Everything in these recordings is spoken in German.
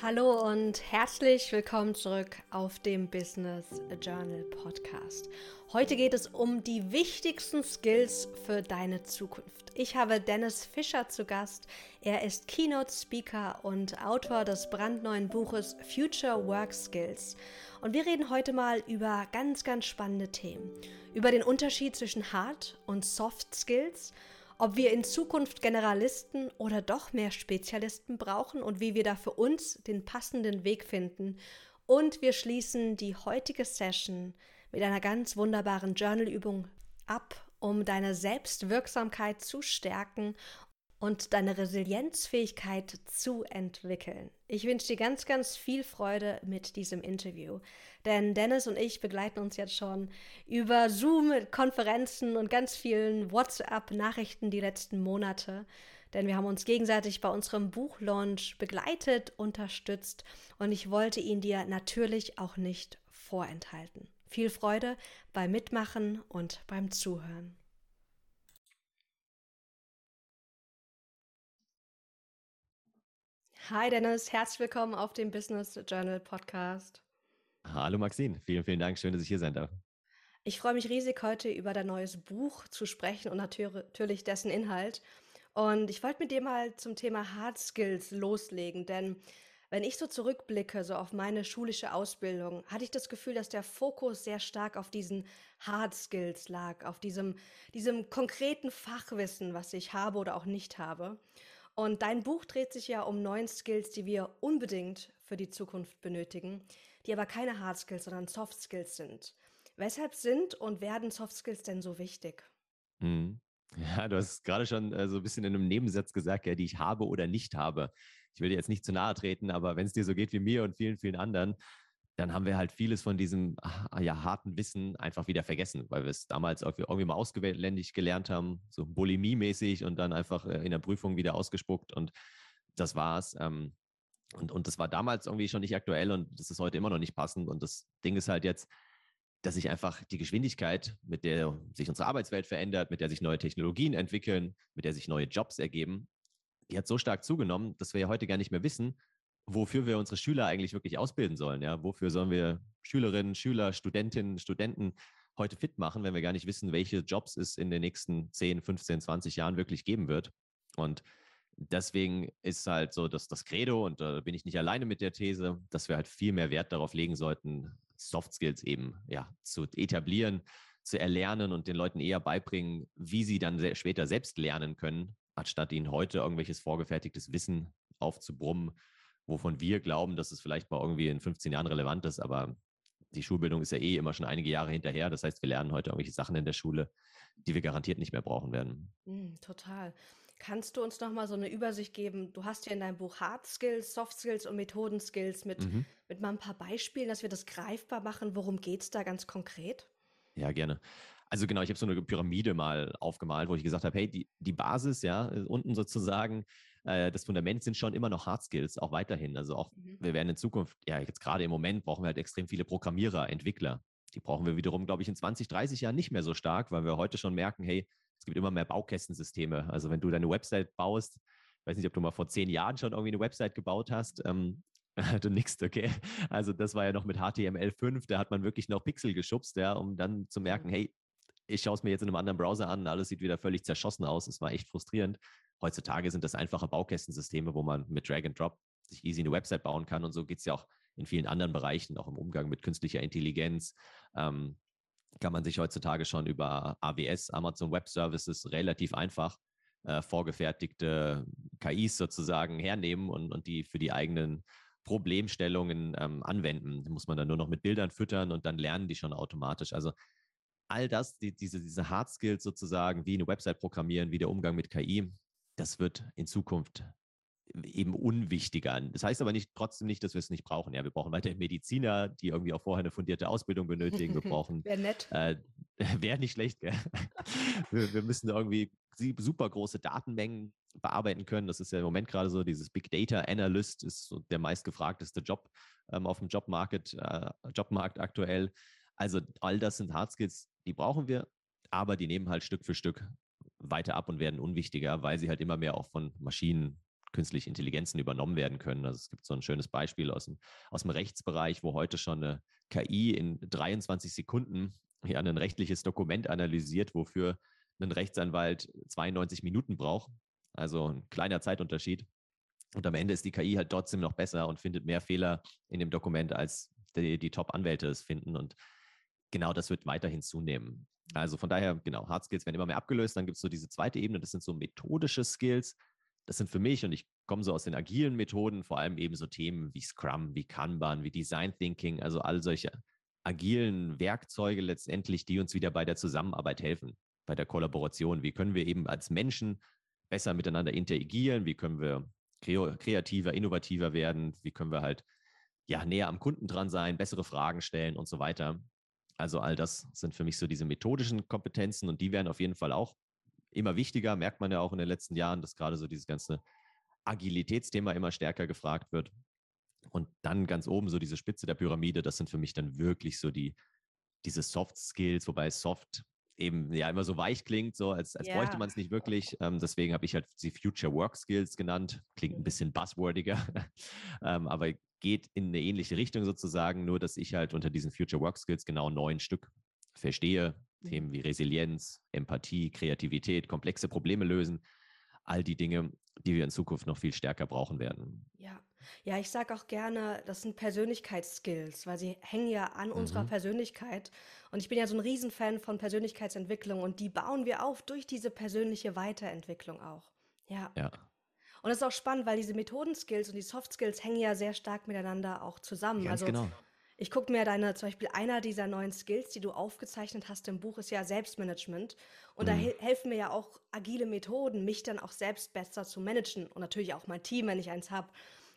Hallo und herzlich willkommen zurück auf dem Business Journal Podcast. Heute geht es um die wichtigsten Skills für deine Zukunft. Ich habe Dennis Fischer zu Gast. Er ist Keynote Speaker und Autor des brandneuen Buches Future Work Skills. Und wir reden heute mal über ganz spannende Themen. Über den Unterschied zwischen Hard- und Soft Skills, ob wir in Zukunft Generalisten oder doch mehr Spezialisten brauchen und wie wir da für uns den passenden Weg finden. Und wir schließen die heutige Session mit einer ganz wunderbaren Journal-Übung ab, um deine Selbstwirksamkeit zu stärken und deine Resilienzfähigkeit zu entwickeln. Ich wünsche dir ganz viel Freude mit diesem Interview, denn Dennis und ich begleiten uns jetzt schon über Zoom, Konferenzen und ganz vielen WhatsApp-Nachrichten die letzten Monate, denn wir haben uns gegenseitig bei unserem Buchlaunch begleitet, unterstützt und ich wollte ihn dir natürlich auch nicht vorenthalten. Viel Freude beim Mitmachen und beim Zuhören. Hi Dennis, herzlich willkommen auf dem Business Journal Podcast. Hallo Maxine, vielen Dank, schön, dass ich hier sein darf. Ich freue mich riesig, heute über dein neues Buch zu sprechen und natürlich dessen Inhalt. Und ich wollte mit dir mal zum Thema Hard Skills loslegen, denn wenn ich so zurückblicke, so auf meine schulische Ausbildung, hatte ich das Gefühl, dass der Fokus sehr stark auf diesen Hard Skills lag, auf diesem konkreten Fachwissen, was ich habe oder auch nicht habe. Und dein Buch dreht sich ja um 9 Skills, die wir unbedingt für die Zukunft benötigen, die aber keine Hard Skills, sondern Soft Skills sind. Weshalb sind und werden Soft Skills denn so wichtig? Mhm. Ja, du hast gerade schon so ein bisschen in einem Nebensatz gesagt, ja, die ich habe oder nicht habe. Ich will dir jetzt nicht zu nahe treten, aber wenn es dir so geht wie mir und vielen anderen, dann haben wir halt vieles von diesem ja, harten Wissen einfach wieder vergessen, weil wir es damals irgendwie mal auswendig gelernt haben, so Bulimie-mäßig und dann einfach in der Prüfung wieder ausgespuckt und das war's. Und das war damals irgendwie schon nicht aktuell und das ist heute immer noch nicht passend. Und das Ding ist halt jetzt, dass sich einfach die Geschwindigkeit, mit der sich unsere Arbeitswelt verändert, mit der sich neue Technologien entwickeln, mit der sich neue Jobs ergeben, die hat so stark zugenommen, dass wir ja heute gar nicht mehr wissen, wofür wir unsere Schüler eigentlich wirklich ausbilden sollen. Ja? Wofür sollen wir Schülerinnen, Schüler, Studentinnen, Studenten heute fit machen, wenn wir gar nicht wissen, welche Jobs es in den nächsten 10, 15, 20 Jahren wirklich geben wird. Und deswegen ist halt so das Credo, und da bin ich nicht alleine mit der These, dass wir halt viel mehr Wert darauf legen sollten, Soft Skills eben ja, zu etablieren, zu erlernen und den Leuten eher beibringen, wie sie dann später selbst lernen können, anstatt ihnen heute irgendwelches vorgefertigtes Wissen aufzubrummen, wovon wir glauben, dass es vielleicht mal irgendwie in 15 Jahren relevant ist, aber die Schulbildung ist ja eh immer schon einige Jahre hinterher. Das heißt, wir lernen heute irgendwelche Sachen in der Schule, die wir garantiert nicht mehr brauchen werden. Total. Kannst du uns noch mal so eine Übersicht geben? Du hast ja in deinem Buch Hard Skills, Soft Skills und Methoden-Skills Mhm. mit mal ein paar Beispielen, dass wir das greifbar machen. Worum geht es da ganz konkret? Ja, gerne. Also genau, ich habe so eine Pyramide mal aufgemalt, wo ich gesagt habe, hey, die Basis, ja, unten sozusagen, das Fundament sind schon immer noch Hard Skills, auch weiterhin. Also auch, Mhm. wir werden in Zukunft, ja, jetzt gerade im Moment brauchen wir halt extrem viele Programmierer, Entwickler. Die brauchen wir wiederum, glaube ich, in 20, 30 Jahren nicht mehr so stark, weil wir heute schon merken, hey, es gibt immer mehr Baukästensysteme. Also wenn du deine Website baust, ich weiß nicht, ob du mal vor 10 Jahren schon irgendwie eine Website gebaut hast, du nix, okay. Also das war ja noch mit HTML5, da hat man wirklich noch Pixel geschubst, ja, um dann zu merken, Mhm. hey, ich schaue es mir jetzt in einem anderen Browser an, alles sieht wieder völlig zerschossen aus. Es war echt frustrierend. Heutzutage sind das einfache Baukästensysteme, wo man mit Drag and Drop sich easy eine Website bauen kann. Und so geht es ja auch in vielen anderen Bereichen, auch im Umgang mit künstlicher Intelligenz. Ähm, kann man sich heutzutage schon über AWS, Amazon Web Services, relativ einfach vorgefertigte KIs sozusagen hernehmen und die für die eigenen Problemstellungen anwenden. Die muss man dann nur noch mit Bildern füttern und dann lernen die schon automatisch. Also all das, diese Hard Skills sozusagen, wie eine Website programmieren, wie der Umgang mit KI, das wird in Zukunft eben unwichtiger. Das heißt aber trotzdem nicht, dass wir es nicht brauchen. Ja, wir brauchen weiterhin Mediziner, die irgendwie auch vorher eine fundierte Ausbildung benötigen. Wir brauchen, Wäre nett. äh, wäre nicht schlecht, gell? Wir müssen irgendwie super große Datenmengen bearbeiten können. Das ist ja im Moment gerade so, dieses Big Data Analyst ist so der meistgefragteste Job auf dem Jobmarkt aktuell. Also all das sind Hard Skills, die brauchen wir, aber die nehmen halt Stück für Stück weiter ab und werden unwichtiger, weil sie halt immer mehr auch von Maschinen künstliche Intelligenzen übernommen werden können. Also es gibt so ein schönes Beispiel aus dem Rechtsbereich, wo heute schon eine KI in 23 Sekunden ein rechtliches Dokument analysiert, wofür ein Rechtsanwalt 92 Minuten braucht. Also ein kleiner Zeitunterschied. Und am Ende ist die KI halt trotzdem noch besser und findet mehr Fehler in dem Dokument, als die Top-Anwälte es finden. Und genau das wird weiterhin zunehmen. Also von daher, genau, Hard Skills werden immer mehr abgelöst. Dann gibt es so diese zweite Ebene, das sind so methodische Skills. Das sind für mich, und ich komme so aus den agilen Methoden, vor allem eben so Themen wie Scrum, wie Kanban, wie Design Thinking, also all solche agilen Werkzeuge letztendlich, die uns wieder bei der Zusammenarbeit helfen, bei der Kollaboration. Wie können wir eben als Menschen besser miteinander interagieren? Wie können wir kreativer, innovativer werden? Wie können wir halt näher am Kunden dran sein, bessere Fragen stellen und so weiter? Also all das sind für mich so diese methodischen Kompetenzen und die werden auf jeden Fall auch immer wichtiger, merkt man ja auch in den letzten Jahren, dass gerade so dieses ganze Agilitätsthema immer stärker gefragt wird. Und dann ganz oben so diese Spitze der Pyramide, das sind für mich dann wirklich so diese Soft Skills, wobei Soft eben ja immer so weich klingt, so als bräuchte man es nicht wirklich. Deswegen habe ich halt die Future Work Skills genannt. Klingt ein bisschen buzzwordiger, aber geht in eine ähnliche Richtung sozusagen, nur dass ich halt unter diesen Future Work Skills genau 9 Stück verstehe. Themen wie Resilienz, Empathie, Kreativität, komplexe Probleme lösen. All die Dinge, die wir in Zukunft noch viel stärker brauchen werden. Ja. Ja, ich sage auch gerne, das sind Persönlichkeitsskills, weil sie hängen ja an unserer Mhm. Persönlichkeit. Und ich bin ja so ein Riesenfan von Persönlichkeitsentwicklung und die bauen wir auf durch diese persönliche Weiterentwicklung auch. Ja. Ja, Und das ist auch spannend, weil diese Methodenskills und die Soft Skills hängen ja sehr stark miteinander auch zusammen. ganz Also genau. ich gucke mir zum Beispiel einer dieser neuen Skills, die du aufgezeichnet hast im Buch, ist ja Selbstmanagement. Und da Mhm. helfen mir ja auch agile Methoden, mich dann auch selbst besser zu managen und natürlich auch mein Team, wenn ich eins habe.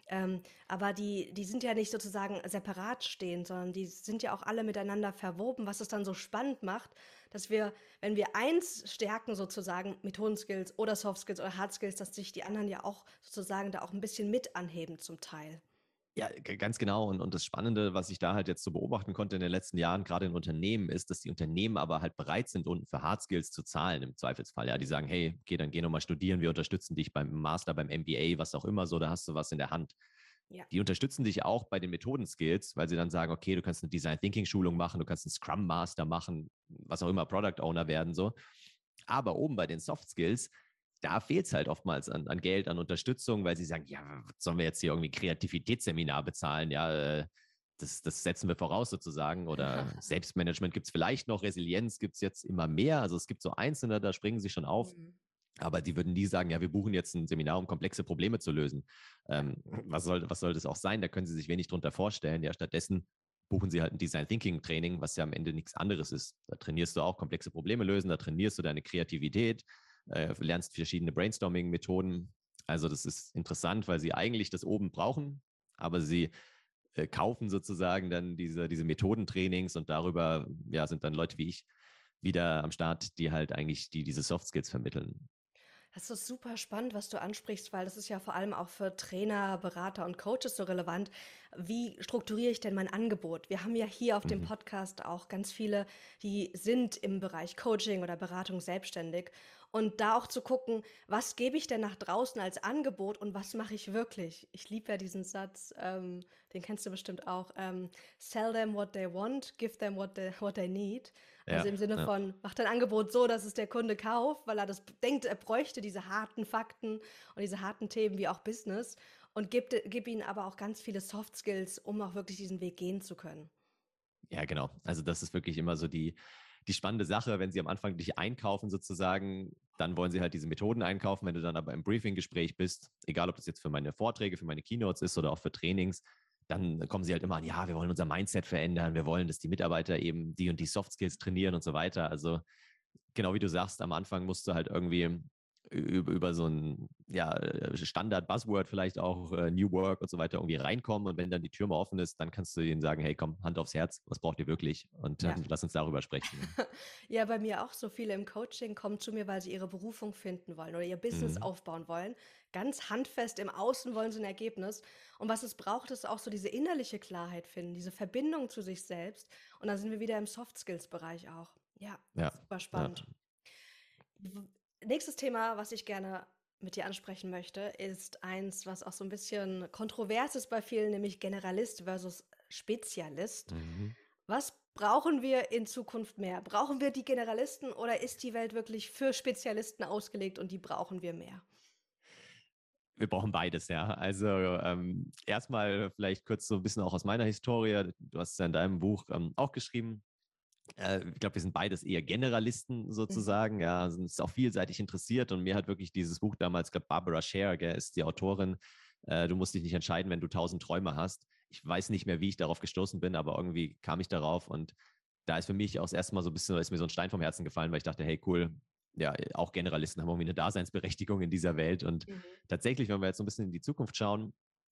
Aber die sind ja nicht sozusagen separat stehend, sondern die sind ja auch alle miteinander verwoben, was es dann so spannend macht, dass wir, wenn wir eins stärken, sozusagen Methodenskills oder Soft Skills oder Hard Skills, dass sich die anderen ja auch sozusagen da auch ein bisschen mit anheben zum Teil. Ja, ganz genau. Und das Spannende, was ich da halt jetzt so beobachten konnte in den letzten Jahren, gerade in Unternehmen, ist, dass die Unternehmen aber halt bereit sind, unten für Hard Skills zu zahlen im Zweifelsfall. Ja, die sagen, hey, okay, dann geh nochmal studieren, wir unterstützen dich beim Master, beim MBA, was auch immer so, da hast du was in der Hand. Ja. Die unterstützen dich auch bei den Methodenskills, weil sie dann sagen, okay, du kannst eine Design Thinking Schulung machen, du kannst einen Scrum Master machen, was auch immer, Product Owner werden so. Aber oben bei den Soft Skills, da fehlt es halt oftmals an Geld, an Unterstützung, weil sie sagen, ja, sollen wir jetzt hier irgendwie Kreativitätsseminar bezahlen? Ja, das setzen wir voraus sozusagen. Oder Selbstmanagement gibt es vielleicht noch, Resilienz gibt es jetzt immer mehr. Also es gibt so Einzelne, da springen sie schon auf. Mhm. Aber die würden nie sagen, ja, wir buchen jetzt ein Seminar, um komplexe Probleme zu lösen. Ja. Was soll das auch sein? Da können sie sich wenig drunter vorstellen. Ja, stattdessen buchen sie halt ein Design Thinking Training, was ja am Ende nichts anderes ist. Da trainierst du auch komplexe Probleme lösen, da trainierst du deine Kreativität, lernst verschiedene Brainstorming-Methoden. Also das ist interessant, weil sie eigentlich das oben brauchen, aber sie kaufen sozusagen dann diese Methodentrainings und darüber sind dann Leute wie ich wieder am Start, die halt eigentlich diese Soft Skills vermitteln. Das ist super spannend, was du ansprichst, weil das ist ja vor allem auch für Trainer, Berater und Coaches so relevant. Wie strukturiere ich denn mein Angebot? Wir haben ja hier auf dem Mhm. Podcast auch ganz viele, die sind im Bereich Coaching oder Beratung selbstständig. Und da auch zu gucken, was gebe ich denn nach draußen als Angebot und was mache ich wirklich? Ich liebe ja diesen Satz, den kennst du bestimmt auch. Sell them what they want, give them what they need. Also Ja, im Sinne ja. von, mach dein Angebot so, dass es der Kunde kauft, weil er das denkt, er bräuchte diese harten Fakten und diese harten Themen wie auch Business und gib ihnen aber auch ganz viele Soft Skills, um auch wirklich diesen Weg gehen zu können. Ja, genau. Also das ist wirklich immer so die spannende Sache, wenn sie am Anfang dich einkaufen sozusagen, dann wollen sie halt diese Methoden einkaufen. Wenn du dann aber im Briefing-Gespräch bist, egal ob das jetzt für meine Vorträge, für meine Keynotes ist oder auch für Trainings, dann kommen sie halt immer an, ja, wir wollen unser Mindset verändern, wir wollen, dass die Mitarbeiter eben die und die Soft Skills trainieren und so weiter. Also genau wie du sagst, am Anfang musst du halt irgendwie über so ein Standard-Buzzword vielleicht auch New Work und so weiter irgendwie reinkommen und wenn dann die Tür mal offen ist, dann kannst du ihnen sagen, hey komm, Hand aufs Herz, was braucht ihr wirklich? Und Ja. dann lass uns darüber sprechen. Ne? Ja, bei mir auch so viele im Coaching kommen zu mir, weil sie ihre Berufung finden wollen oder ihr Business Mhm. aufbauen wollen. Ganz handfest im Außen wollen sie ein Ergebnis. Und was es braucht, ist auch so diese innerliche Klarheit finden, diese Verbindung zu sich selbst. Und da sind wir wieder im Soft Skills Bereich auch. Ja, Ja, super ja. spannend. Nächstes Thema, was ich gerne mit dir ansprechen möchte, ist eins, was auch so ein bisschen kontrovers ist bei vielen, nämlich Generalist versus Spezialist. Mhm. Was brauchen wir in Zukunft mehr? Brauchen wir die Generalisten oder ist die Welt wirklich für Spezialisten ausgelegt und die brauchen wir mehr? Wir brauchen beides, ja. Also erstmal vielleicht kurz so ein bisschen auch aus meiner Historie. Du hast es ja in deinem Buch auch geschrieben. Ich glaube, wir sind beides eher Generalisten Mhm. sozusagen, ja, sind uns auch vielseitig interessiert und mir hat wirklich dieses Buch damals, ich glaube, Barbara Scher, gell, ist die Autorin. Du musst dich nicht entscheiden, wenn du 1.000 Träume hast. Ich weiß nicht mehr, wie ich darauf gestoßen bin, aber irgendwie kam ich darauf und da ist für mich auch das erste Mal so ein bisschen, ist mir so ein Stein vom Herzen gefallen, weil ich dachte, hey, cool, ja, auch Generalisten haben irgendwie eine Daseinsberechtigung in dieser Welt und Mhm. tatsächlich, wenn wir jetzt so ein bisschen in die Zukunft schauen,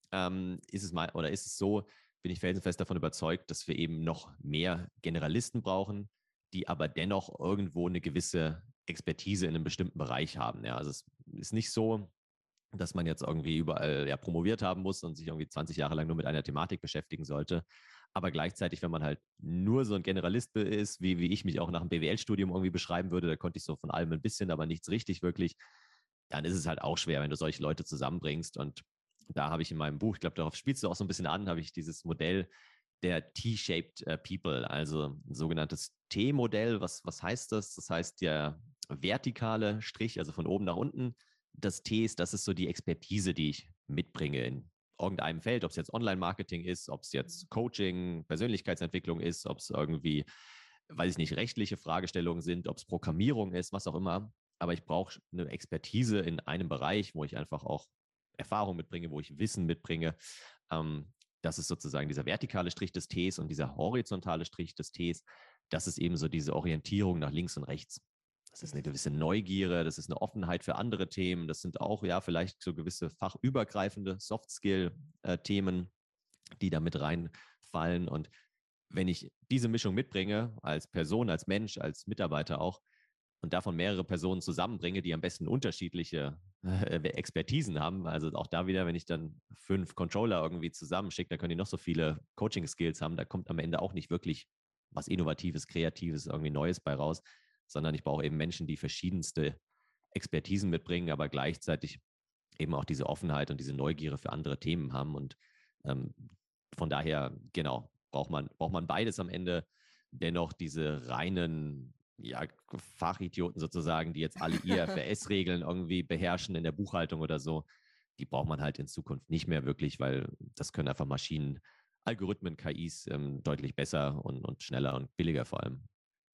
ist es mal oder ist es so, bin ich felsenfest davon überzeugt, dass wir eben noch mehr Generalisten brauchen, die aber dennoch irgendwo eine gewisse Expertise in einem bestimmten Bereich haben. Ja, also es ist nicht so, dass man jetzt irgendwie überall ja, promoviert haben muss und sich irgendwie 20 Jahre lang nur mit einer Thematik beschäftigen sollte. Aber gleichzeitig, wenn man halt nur so ein Generalist ist, wie ich mich auch nach dem BWL-Studium irgendwie beschreiben würde, da konnte ich so von allem ein bisschen, aber nichts richtig wirklich, dann ist es halt auch schwer, wenn du solche Leute zusammenbringst. Und da habe ich in meinem Buch, ich glaube, darauf spielst du auch so ein bisschen an, habe ich dieses Modell der T-shaped People, also ein sogenanntes T-Modell. Was heißt das? Das heißt, der vertikale Strich, also von oben nach unten, das T ist, das ist so die Expertise, die ich mitbringe in irgendeinem Feld, ob es jetzt Online-Marketing ist, ob es jetzt Coaching, Persönlichkeitsentwicklung ist, ob es irgendwie, weiß ich nicht, rechtliche Fragestellungen sind, ob es Programmierung ist, was auch immer. Aber ich brauche eine Expertise in einem Bereich, wo ich einfach auch Erfahrung mitbringe, wo ich Wissen mitbringe. Ähm, Das ist sozusagen dieser vertikale Strich des Ts und dieser horizontale Strich des Ts. Das ist eben so diese Orientierung nach links und rechts. Das ist eine gewisse Neugierde, das ist eine Offenheit für andere Themen. Das sind auch ja vielleicht so gewisse fachübergreifende Soft-Skill-Themen, die da mit reinfallen. Und wenn ich diese Mischung mitbringe, als Person, als Mensch, als Mitarbeiter auch, und davon mehrere Personen zusammenbringe, die am besten unterschiedliche Expertisen haben. Also auch da wieder, wenn ich dann 5 Controller irgendwie zusammenschicke, dann können die noch so viele Coaching-Skills haben. Da kommt am Ende auch nicht wirklich was Innovatives, Kreatives, irgendwie Neues bei raus, sondern ich brauche eben Menschen, die verschiedenste Expertisen mitbringen, aber gleichzeitig eben auch diese Offenheit und diese Neugierde für andere Themen haben. Und ähm, von daher, genau, braucht man beides am Ende. Dennoch diese reinen ja, Fachidioten sozusagen, die jetzt alle IFRS-Regeln irgendwie beherrschen in der Buchhaltung oder so, die braucht man halt in Zukunft nicht mehr wirklich, weil das können einfach Maschinen, Algorithmen, KIs deutlich besser und schneller und billiger vor allem.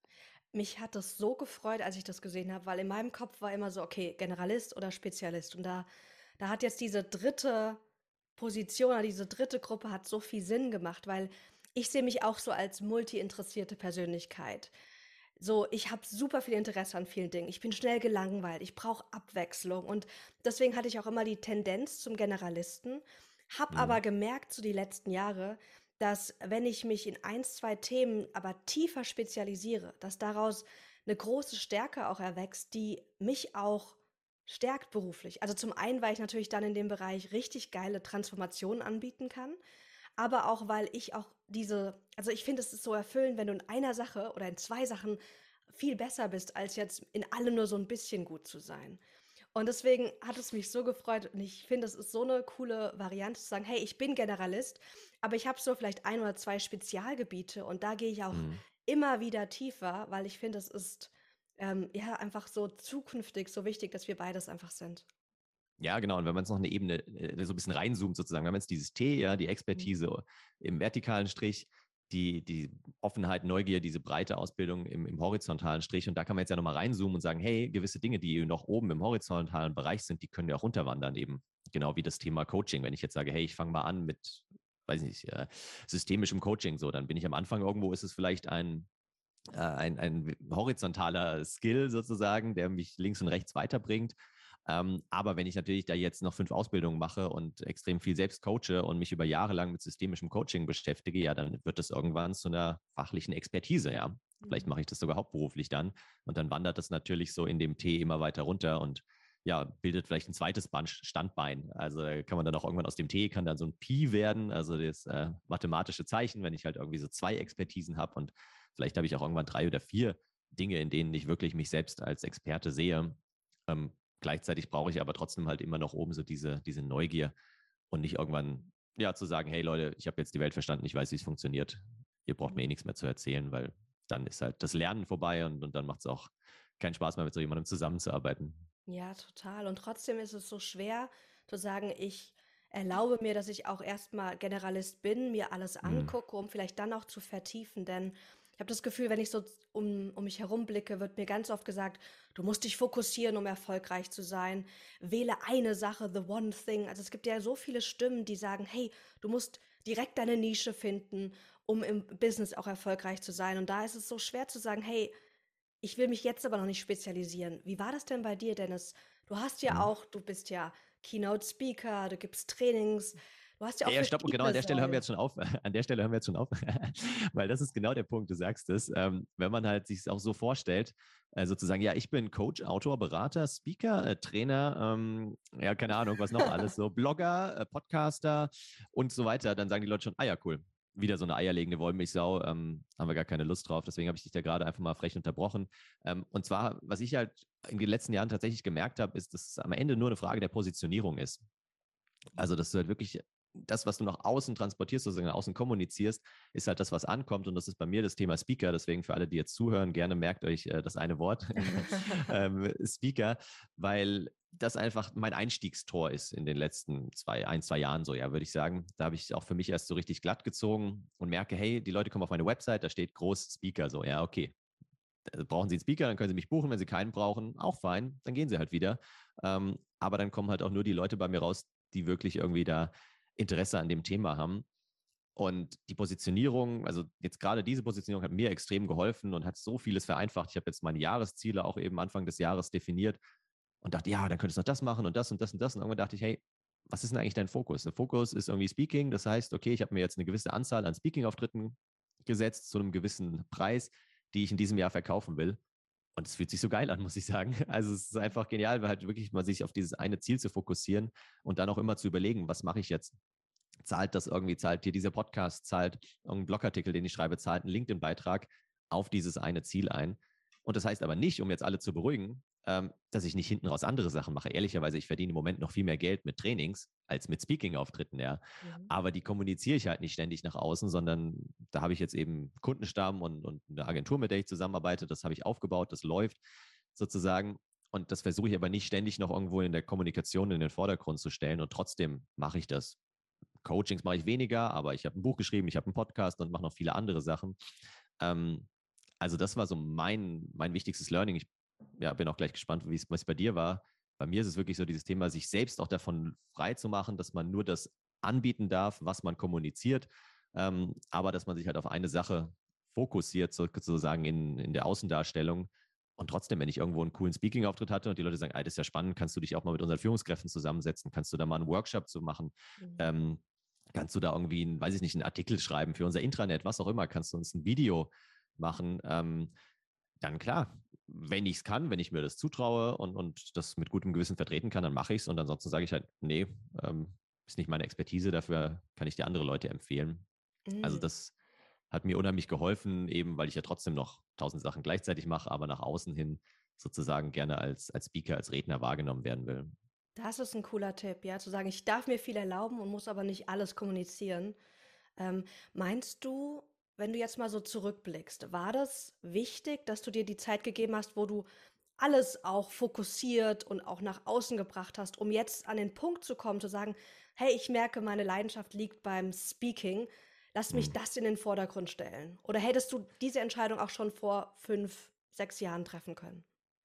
Mich hat das so gefreut, als ich das gesehen habe, weil in meinem Kopf war immer so, okay, Generalist oder Spezialist. Und da hat jetzt diese dritte Position oder diese dritte Gruppe hat so viel Sinn gemacht, weil ich sehe mich auch so als multi-interessierte Persönlichkeit. So, ich habe super viel Interesse an vielen Dingen. Ich bin schnell gelangweilt, ich brauche Abwechslung und deswegen hatte ich auch immer die Tendenz zum Generalisten, habe Mhm. aber gemerkt, so die letzten Jahre, dass wenn ich mich in ein, 2 Themen aber tiefer spezialisiere, dass daraus eine große Stärke auch erwächst, die mich auch stärkt beruflich. Also zum einen, weil ich natürlich dann in dem Bereich richtig geile Transformationen anbieten kann, aber auch, weil ich auch also ich finde, es ist so erfüllend, wenn du in einer Sache oder in 2 Sachen viel besser bist, als jetzt in allem nur so ein bisschen gut zu sein. Und deswegen hat es mich so gefreut und ich finde, es ist so eine coole Variante zu sagen: „Hey, ich bin Generalist, aber ich habe so vielleicht ein oder 2 Spezialgebiete und da gehe ich auch Mhm. immer wieder tiefer“, weil ich finde, es ist, ja, einfach so zukünftig so wichtig, dass wir beides einfach sind. Ja, genau. Und wenn man es noch eine Ebene so ein bisschen reinzoomt, sozusagen, wenn man jetzt dieses T, ja, die Mhm. Expertise im vertikalen Strich, die Offenheit, Neugier, diese breite Ausbildung im horizontalen Strich. Und da kann man jetzt ja nochmal reinzoomen und sagen, hey, gewisse Dinge, die noch oben im horizontalen Bereich sind, die können ja auch runterwandern eben. Genau wie das Thema Coaching. Wenn ich jetzt sage, hey, ich fange mal an mit, weiß nicht, systemischem Coaching, so, dann bin ich am Anfang irgendwo, ist es vielleicht ein horizontaler Skill sozusagen, der mich links und rechts weiterbringt. Aber wenn ich natürlich da jetzt noch 5 Ausbildungen mache und extrem viel selbst coache und mich über Jahre lang mit systemischem Coaching beschäftige, ja, dann wird das irgendwann zu einer fachlichen Expertise, ja. Vielleicht Mhm. mache ich das sogar hauptberuflich dann und dann wandert das natürlich so in dem T immer weiter runter und ja, bildet vielleicht ein zweites Standbein. Also kann man dann auch irgendwann aus dem T, kann dann so ein Pi werden, also das mathematische Zeichen, wenn ich halt irgendwie so 2 Expertisen habe und vielleicht habe ich auch irgendwann 3 oder 4 Dinge, in denen ich wirklich mich selbst als Experte sehe. Gleichzeitig brauche ich aber trotzdem halt immer noch oben so diese Neugier und nicht irgendwann zu sagen, hey Leute, ich habe jetzt die Welt verstanden, ich weiß, wie es funktioniert. Ihr braucht mir eh nichts mehr zu erzählen, weil dann ist halt das Lernen vorbei und dann macht es auch keinen Spaß mehr, mit so jemandem zusammenzuarbeiten. Ja, total. Und trotzdem ist es so schwer zu sagen, ich erlaube mir, dass ich auch erstmal Generalist bin, mir alles Mhm. angucke, um vielleicht dann auch zu vertiefen. Denn ich habe das Gefühl, wenn ich so um mich herum blicke, wird mir ganz oft gesagt, du musst dich fokussieren, um erfolgreich zu sein. Wähle eine Sache, the one thing. Also es gibt ja so viele Stimmen, die sagen, hey, du musst direkt deine Nische finden, um im Business auch erfolgreich zu sein. Und da ist es so schwer zu sagen, hey, ich will mich jetzt aber noch nicht spezialisieren. Wie war das denn bei dir, Dennis? Mhm. Du bist ja Keynote Speaker, du gibst Trainings, du hast ja auch Ja, stopp, und genau an verschiedene der Stelle hören wir Säulen. jetzt schon auf. An der Stelle hören wir jetzt schon auf, weil das ist genau der Punkt, du sagst es. Wenn man halt sich auch so vorstellt, sozusagen, ja, ich bin Coach, Autor, Berater, Speaker, Trainer, ja, keine Ahnung, was noch alles, so Blogger, Podcaster und so weiter, dann sagen die Leute schon, ah ja, cool, wieder so eine eierlegende Wollmilchsau, haben wir gar keine Lust drauf, deswegen habe ich dich da gerade einfach mal frech unterbrochen. Und zwar, was ich halt in den letzten Jahren tatsächlich gemerkt habe, ist, dass es am Ende nur eine Frage der Positionierung ist. Also, dass du halt wirklich das, was du nach außen transportierst, sozusagen nach außen kommunizierst, ist halt das, was ankommt. Und das ist bei mir das Thema Speaker. Deswegen für alle, die jetzt zuhören, gerne merkt euch das eine Wort, Speaker, weil das einfach mein Einstiegstor ist in den letzten 2 Jahren so, ja, würde ich sagen. Da habe ich auch für mich erst so richtig glatt gezogen und merke, hey, die Leute kommen auf meine Website, da steht groß Speaker, so, ja, okay. Brauchen Sie einen Speaker, dann können Sie mich buchen. Wenn Sie keinen brauchen, auch fein, dann gehen Sie halt wieder. Aber dann kommen halt auch nur die Leute bei mir raus, die wirklich irgendwie da Interesse an dem Thema haben. Und die Positionierung, also jetzt gerade diese Positionierung hat mir extrem geholfen und hat so vieles vereinfacht. Ich habe jetzt meine Jahresziele auch eben Anfang des Jahres definiert und dachte, ja, dann könntest du noch das machen und das und das und das. Und irgendwann dachte ich, hey, was ist denn eigentlich dein Fokus? Der Fokus ist irgendwie Speaking. Das heißt, okay, ich habe mir jetzt eine gewisse Anzahl an Speaking-Auftritten gesetzt zu einem gewissen Preis, die ich in diesem Jahr verkaufen will. Und es fühlt sich so geil an, muss ich sagen. Also es ist einfach genial, weil halt wirklich mal sich auf dieses eine Ziel zu fokussieren und dann auch immer zu überlegen, was mache ich jetzt? Zahlt das irgendwie, zahlt hier dieser Podcast, zahlt irgendein Blogartikel, den ich schreibe, zahlt ein LinkedIn-Beitrag auf dieses eine Ziel ein. Und das heißt aber nicht, um jetzt alle zu beruhigen, dass ich nicht hinten raus andere Sachen mache. Ehrlicherweise, ich verdiene im Moment noch viel mehr Geld mit Trainings als mit Speaking-Auftritten, ja. Mhm. Aber die kommuniziere ich halt nicht ständig nach außen, sondern da habe ich jetzt eben Kundenstamm und eine Agentur, mit der ich zusammenarbeite. Das habe ich aufgebaut, das läuft sozusagen. Und das versuche ich aber nicht ständig noch irgendwo in der Kommunikation in den Vordergrund zu stellen. Und trotzdem mache ich das. Coachings mache ich weniger, aber ich habe ein Buch geschrieben, ich habe einen Podcast und mache noch viele andere Sachen. Ähm, also das war so mein wichtigstes Learning. Ich bin auch gleich gespannt, wie es bei dir war. Bei mir ist es wirklich so dieses Thema, sich selbst auch davon frei zu machen, dass man nur das anbieten darf, was man kommuniziert, aber dass man sich halt auf eine Sache fokussiert, sozusagen in der Außendarstellung. Und trotzdem, wenn ich irgendwo einen coolen Speaking-Auftritt hatte und die Leute sagen, das ist ja spannend, kannst du dich auch mal mit unseren Führungskräften zusammensetzen, kannst du da mal einen Workshop zu machen, Mhm. ähm, kannst du da irgendwie, weiß ich nicht, einen Artikel schreiben für unser Intranet, was auch immer, kannst du uns ein Video machen, dann klar, wenn ich es kann, wenn ich mir das zutraue und das mit gutem Gewissen vertreten kann, dann mache ich es und ansonsten sage ich halt, nee, ist nicht meine Expertise, dafür kann ich dir andere Leute empfehlen. Also Mhm. das hat mir unheimlich geholfen, eben weil ich ja trotzdem noch 1000 Sachen gleichzeitig mache, aber nach außen hin sozusagen gerne als Speaker, als Redner wahrgenommen werden will. Das ist ein cooler Tipp, ja, zu sagen, ich darf mir viel erlauben und muss aber nicht alles kommunizieren. Meinst du, wenn du jetzt mal so zurückblickst, war das wichtig, dass du dir die Zeit gegeben hast, wo du alles auch fokussiert und auch nach außen gebracht hast, um jetzt an den Punkt zu kommen, zu sagen, hey, ich merke, meine Leidenschaft liegt beim Speaking, lass mich Hm. das in den Vordergrund stellen? Oder hättest du diese Entscheidung auch schon vor 5, 6 Jahren treffen können?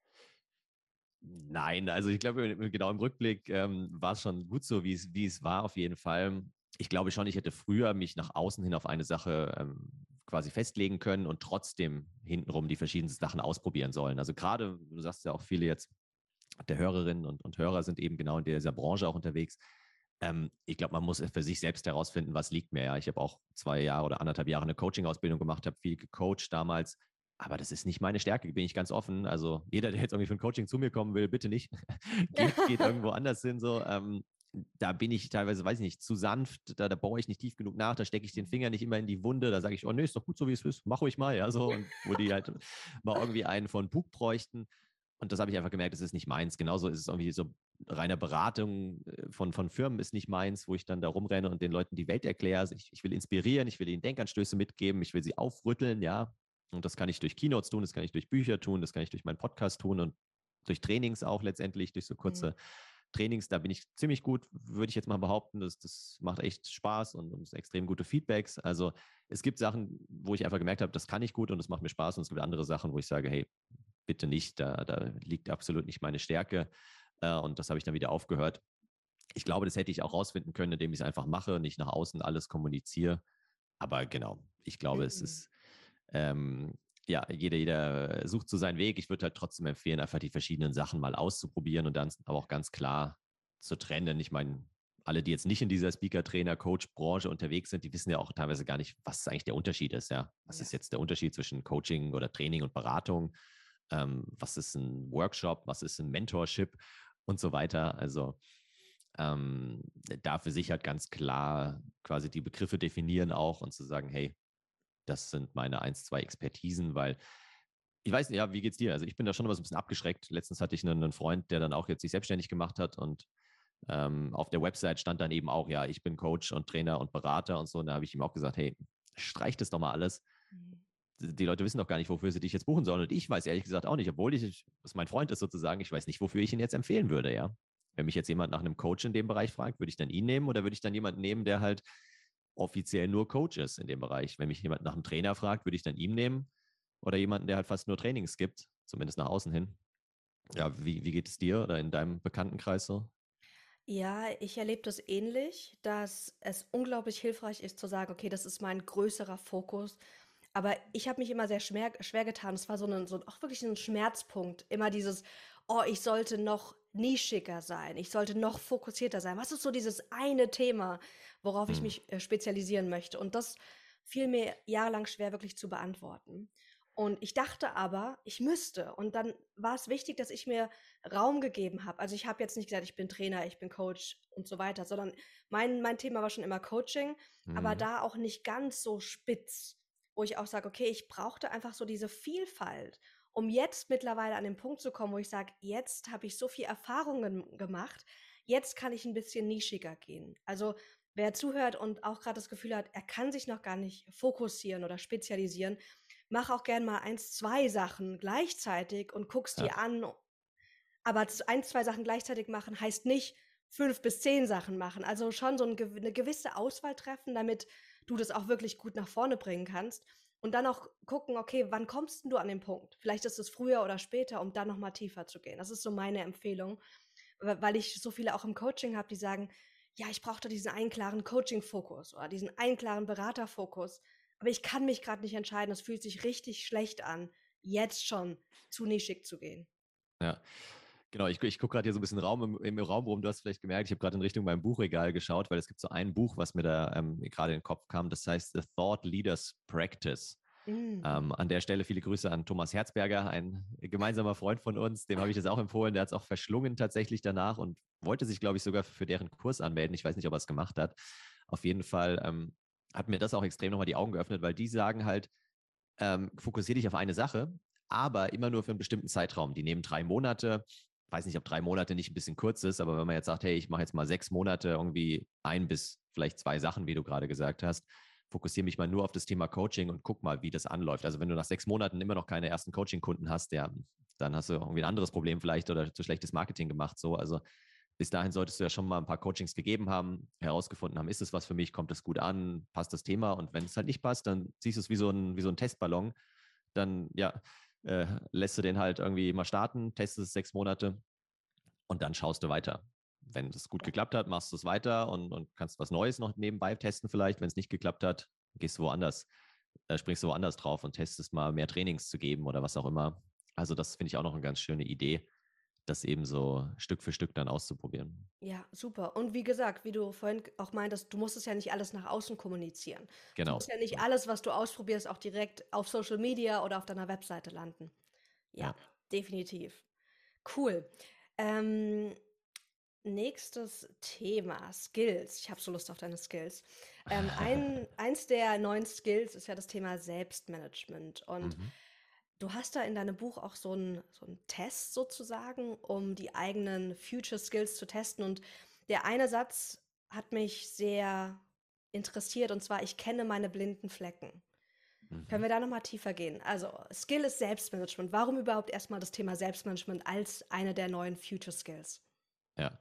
Nein, also ich glaube, genau im Rückblick war es schon gut so, wie es war, auf jeden Fall. Ich glaube schon, ich hätte früher mich nach außen hin auf eine Sache quasi festlegen können und trotzdem hintenrum die verschiedensten Sachen ausprobieren sollen. Also gerade, du sagst ja auch viele jetzt der Hörerinnen und Hörer sind eben genau in dieser Branche auch unterwegs. Ich glaube, man muss für sich selbst herausfinden, was liegt mir. Ja, ich habe auch 2 Jahre oder 1,5 Jahre eine Coaching-Ausbildung gemacht, habe viel gecoacht damals. Aber das ist nicht meine Stärke, bin ich ganz offen. Also jeder, der jetzt irgendwie für ein Coaching zu mir kommen will, bitte nicht. geht irgendwo anders hin. So. Da bin ich teilweise, weiß ich nicht, zu sanft, da baue ich nicht tief genug nach, da stecke ich den Finger nicht immer in die Wunde, da sage ich, oh nee, ist doch gut so, wie es ist, mach ruhig mal, ja, so, und wo die halt mal irgendwie einen von Bug bräuchten. Und das habe ich einfach gemerkt, das ist nicht meins. Genauso ist es irgendwie so, reine Beratung von Firmen ist nicht meins, wo ich dann da rumrenne und den Leuten die Welt erkläre. Also ich will inspirieren, ich will ihnen Denkanstöße mitgeben, ich will sie aufrütteln, ja. Und das kann ich durch Keynotes tun, das kann ich durch Bücher tun, das kann ich durch meinen Podcast tun und durch Trainings auch letztendlich, durch so kurze Trainings. Da bin ich ziemlich gut, würde ich jetzt mal behaupten. Das macht echt Spaß und extrem gute Feedbacks. Also es gibt Sachen, wo ich einfach gemerkt habe, das kann ich gut und das macht mir Spaß. Und es gibt andere Sachen, wo ich sage, hey, bitte nicht, da liegt absolut nicht meine Stärke. Und das habe ich dann wieder aufgehört. Ich glaube, das hätte ich auch rausfinden können, indem ich es einfach mache, nicht nach außen alles kommuniziere. Aber genau, ich glaube, es Mhm. ist, ähm, ja, jeder sucht so seinen Weg. Ich würde halt trotzdem empfehlen, einfach die verschiedenen Sachen mal auszuprobieren und dann aber auch ganz klar zu trennen. Ich meine, alle, die jetzt nicht in dieser Speaker, Trainer, Coach-Branche unterwegs sind, die wissen ja auch teilweise gar nicht, was eigentlich der Unterschied ist. Ja, was Ja. ist jetzt der Unterschied zwischen Coaching oder Training und Beratung? Was ist ein Workshop? Was ist ein Mentorship? Und so weiter. Also da für sich halt ganz klar quasi die Begriffe definieren auch und zu sagen, hey, das sind meine 1, 2 Expertisen, weil ich weiß nicht, ja, wie geht's dir? Also ich bin da schon immer so ein bisschen abgeschreckt. Letztens hatte ich einen Freund, der dann auch jetzt sich selbstständig gemacht hat und auf der Website stand dann eben auch, ja, ich bin Coach und Trainer und Berater und so. Und da habe ich ihm auch gesagt, hey, streich das doch mal alles. Mhm. Die Leute wissen doch gar nicht, wofür sie dich jetzt buchen sollen. Und ich weiß ehrlich gesagt auch nicht, obwohl was mein Freund ist sozusagen, ich weiß nicht, wofür ich ihn jetzt empfehlen würde, ja. Wenn mich jetzt jemand nach einem Coach in dem Bereich fragt, würde ich dann ihn nehmen oder würde ich dann jemanden nehmen, der halt offiziell nur Coach ist in dem Bereich? Wenn mich jemand nach einem Trainer fragt, würde ich dann ihn nehmen oder jemanden, der halt fast nur Trainings gibt, zumindest nach außen hin. Ja, wie geht es dir oder in deinem Bekanntenkreis so? Ja, ich erlebe das ähnlich, dass es unglaublich hilfreich ist zu sagen, okay, das ist mein größerer Fokus. Aber ich habe mich immer sehr schwer getan. Es war auch wirklich ein Schmerzpunkt. Immer dieses, oh, ich sollte noch nischiger sein. Ich sollte noch fokussierter sein. Was ist so dieses eine Thema, worauf ich Hm. mich spezialisieren möchte? Und das fiel mir jahrelang schwer wirklich zu beantworten. Und ich dachte aber, ich müsste. Und dann war es wichtig, dass ich mir Raum gegeben habe. Also ich habe jetzt nicht gesagt, ich bin Trainer, ich bin Coach und so weiter, sondern mein Thema war schon immer Coaching, aber Hm. da auch nicht ganz so spitz, wo ich auch sage, okay, ich brauchte einfach so diese Vielfalt, um jetzt mittlerweile an den Punkt zu kommen, wo ich sage, jetzt habe ich so viel Erfahrungen gemacht, jetzt kann ich ein bisschen nischiger gehen. Also wer zuhört und auch gerade das Gefühl hat, er kann sich noch gar nicht fokussieren oder spezialisieren, mach auch gern mal 1, 2 Sachen gleichzeitig und guckst Ja, die an. Aber 1, 2 Sachen gleichzeitig machen heißt nicht 5 bis 10 Sachen machen. Also schon so 'ne gewisse Auswahl treffen, damit du das auch wirklich gut nach vorne bringen kannst. Und dann auch gucken, okay, wann kommst 'n du an den Punkt? Vielleicht ist es früher oder später, um dann noch mal tiefer zu gehen. Das ist so meine Empfehlung, weil ich so viele auch im Coaching habe, die sagen: „Ja, ich brauche da diesen einen klaren Coaching-Fokus oder diesen einen klaren Beraterfokus, aber ich kann mich grad nicht entscheiden. Es fühlt sich richtig schlecht an, jetzt schon zu nischig zu gehen.“ ja. Genau, ich gucke gerade hier so ein bisschen im Raum rum. Du hast vielleicht gemerkt, ich habe gerade in Richtung meinem Buchregal geschaut, weil es gibt so ein Buch, was mir da gerade in den Kopf kam. Das heißt The Thought Leaders Practice. Mhm. An der Stelle viele Grüße an Thomas Herzberger, ein gemeinsamer Freund von uns. Dem habe ich das auch empfohlen. Der hat es auch verschlungen tatsächlich danach und wollte sich, glaube ich, sogar für deren Kurs anmelden. Ich weiß nicht, ob er es gemacht hat. Auf jeden Fall hat mir das auch extrem nochmal die Augen geöffnet, weil die sagen halt, fokussiere dich auf eine Sache, aber immer nur für einen bestimmten Zeitraum. Die nehmen 3 Monate. Ich weiß nicht, ob 3 Monate nicht ein bisschen kurz ist, aber wenn man jetzt sagt, hey, ich mache jetzt mal 6 Monate irgendwie 1 bis vielleicht 2 Sachen, wie du gerade gesagt hast, fokussiere mich mal nur auf das Thema Coaching und guck mal, wie das anläuft. Also wenn du nach 6 Monaten immer noch keine ersten Coaching-Kunden hast, ja, dann hast du irgendwie ein anderes Problem vielleicht oder zu schlechtes Marketing gemacht. So, also bis dahin solltest du ja schon mal ein paar Coachings gegeben haben, herausgefunden haben, ist es was für mich, kommt es gut an, passt das Thema und wenn es halt nicht passt, dann siehst du es wie so ein Testballon, dann ja, lässt du den halt irgendwie mal starten, testest es 6 Monate und dann schaust du weiter. Wenn es gut geklappt hat, machst du es weiter und kannst was Neues noch nebenbei testen vielleicht. Wenn es nicht geklappt hat, gehst du woanders, springst du woanders drauf und testest mal mehr Trainings zu geben oder was auch immer. Also das finde ich auch noch eine ganz schöne Idee, das eben so Stück für Stück dann auszuprobieren. Ja, super. Und wie gesagt, wie du vorhin auch meintest, du musst es ja nicht alles nach außen kommunizieren. Es muss Genau. ja nicht alles, was du ausprobierst, auch direkt auf Social Media oder auf deiner Webseite landen. Ja, Ja. definitiv. Cool. Ähm, nächstes Thema, Skills. Ich habe so Lust auf deine Skills. Eins der neuen Skills ist ja das Thema Selbstmanagement. Und Mhm. Du hast da in deinem Buch auch so einen Test sozusagen, um die eigenen Future Skills zu testen. Und der eine Satz hat mich sehr interessiert, und zwar: Ich kenne meine blinden Flecken. Können Mhm. wir da nochmal tiefer gehen? Also, Skill ist Selbstmanagement. Warum überhaupt erstmal das Thema Selbstmanagement als eine der neuen Future Skills? Ja,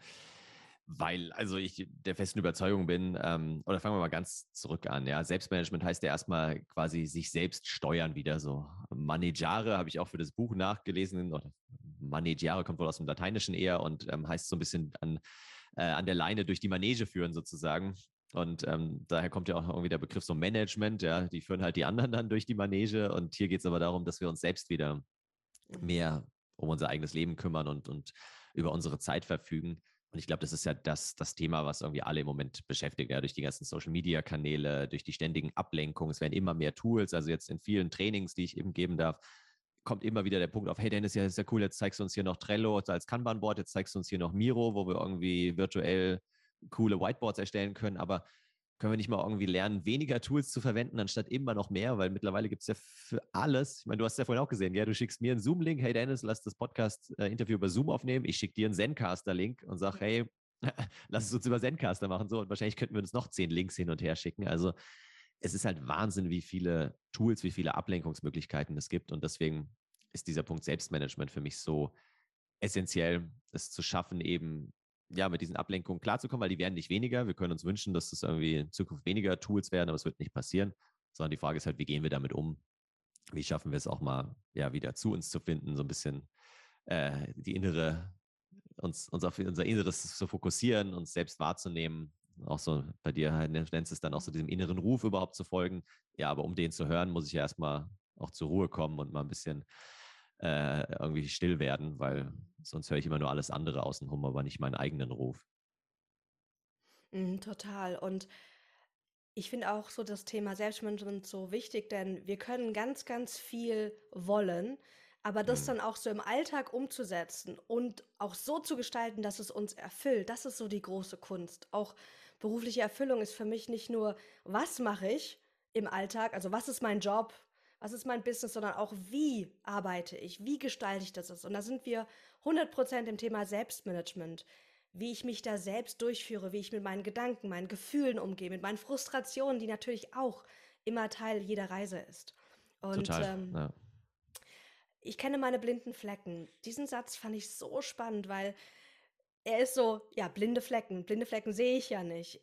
weil also ich der festen Überzeugung bin, oder fangen wir mal ganz zurück an. Ja, Selbstmanagement heißt ja erstmal quasi sich selbst steuern wieder so. Maneggiare habe ich auch für das Buch nachgelesen, oder Maneggiare kommt wohl aus dem Lateinischen eher und heißt so ein bisschen an der Leine durch die Manege führen sozusagen. Und daher kommt ja auch irgendwie der Begriff so Management, ja, die führen halt die anderen dann durch die Manege. Und hier geht es aber darum, dass wir uns selbst wieder Mhm. mehr um unser eigenes Leben kümmern und über unsere Zeit verfügen. Und ich glaube, das ist ja das Thema, was irgendwie alle im Moment beschäftigt, ja, durch die ganzen Social-Media-Kanäle, durch die ständigen Ablenkungen. Es werden immer mehr Tools. Also jetzt in vielen Trainings, die ich eben geben darf, kommt immer wieder der Punkt auf: Hey Dennis, ja, ist ja cool, jetzt zeigst du uns hier noch Trello als Kanban-Board, jetzt zeigst du uns hier noch Miro, wo wir irgendwie virtuell coole Whiteboards erstellen können, aber können wir nicht mal irgendwie lernen, weniger Tools zu verwenden, anstatt immer noch mehr? Weil mittlerweile gibt es ja für alles, ich meine, du hast es ja vorhin auch gesehen, ja, du schickst mir einen Zoom-Link: Hey Dennis, lass das Podcast-Interview über Zoom aufnehmen. Ich schicke dir einen Zencaster-Link und sage: Hey, lass es uns über Zencaster machen. So, und wahrscheinlich könnten wir uns noch 10 Links hin und her schicken. Also es ist halt Wahnsinn, wie viele Tools, wie viele Ablenkungsmöglichkeiten es gibt. Und deswegen ist dieser Punkt Selbstmanagement für mich so essentiell, es zu schaffen, eben ja mit diesen Ablenkungen klarzukommen, weil die werden nicht weniger. Wir können uns wünschen, dass es irgendwie in Zukunft weniger Tools werden, aber es wird nicht passieren, sondern die Frage ist halt, wie gehen wir damit um? Wie schaffen wir es auch mal ja wieder zu uns zu finden, so ein bisschen die innere, uns auf unser Inneres zu fokussieren, uns selbst wahrzunehmen. Auch so bei dir nennst es dann auch so diesem inneren Ruf überhaupt zu folgen. Ja, aber um den zu hören, muss ich ja erstmal auch zur Ruhe kommen und mal ein bisschen irgendwie still werden, weil sonst höre ich immer nur alles andere außenrum, aber nicht meinen eigenen Ruf. Mhm, total. Und ich finde auch so das Thema Selbstmanagement so wichtig, denn wir können ganz, ganz viel wollen, aber das Mhm. dann auch so im Alltag umzusetzen und auch so zu gestalten, dass es uns erfüllt, das ist so die große Kunst. Auch berufliche Erfüllung ist für mich nicht nur: Was mache ich im Alltag, also was ist mein Job, was ist mein Business, sondern auch: Wie arbeite ich, wie gestalte ich das? Und da sind wir 100% im Thema Selbstmanagement, wie ich mich da selbst durchführe, wie ich mit meinen Gedanken, meinen Gefühlen umgehe, mit meinen Frustrationen, die natürlich auch immer Teil jeder Reise ist. Und Total. Ja. ich kenne meine blinden Flecken. Diesen Satz fand ich so spannend, weil er ist so: Ja, blinde Flecken sehe ich ja nicht.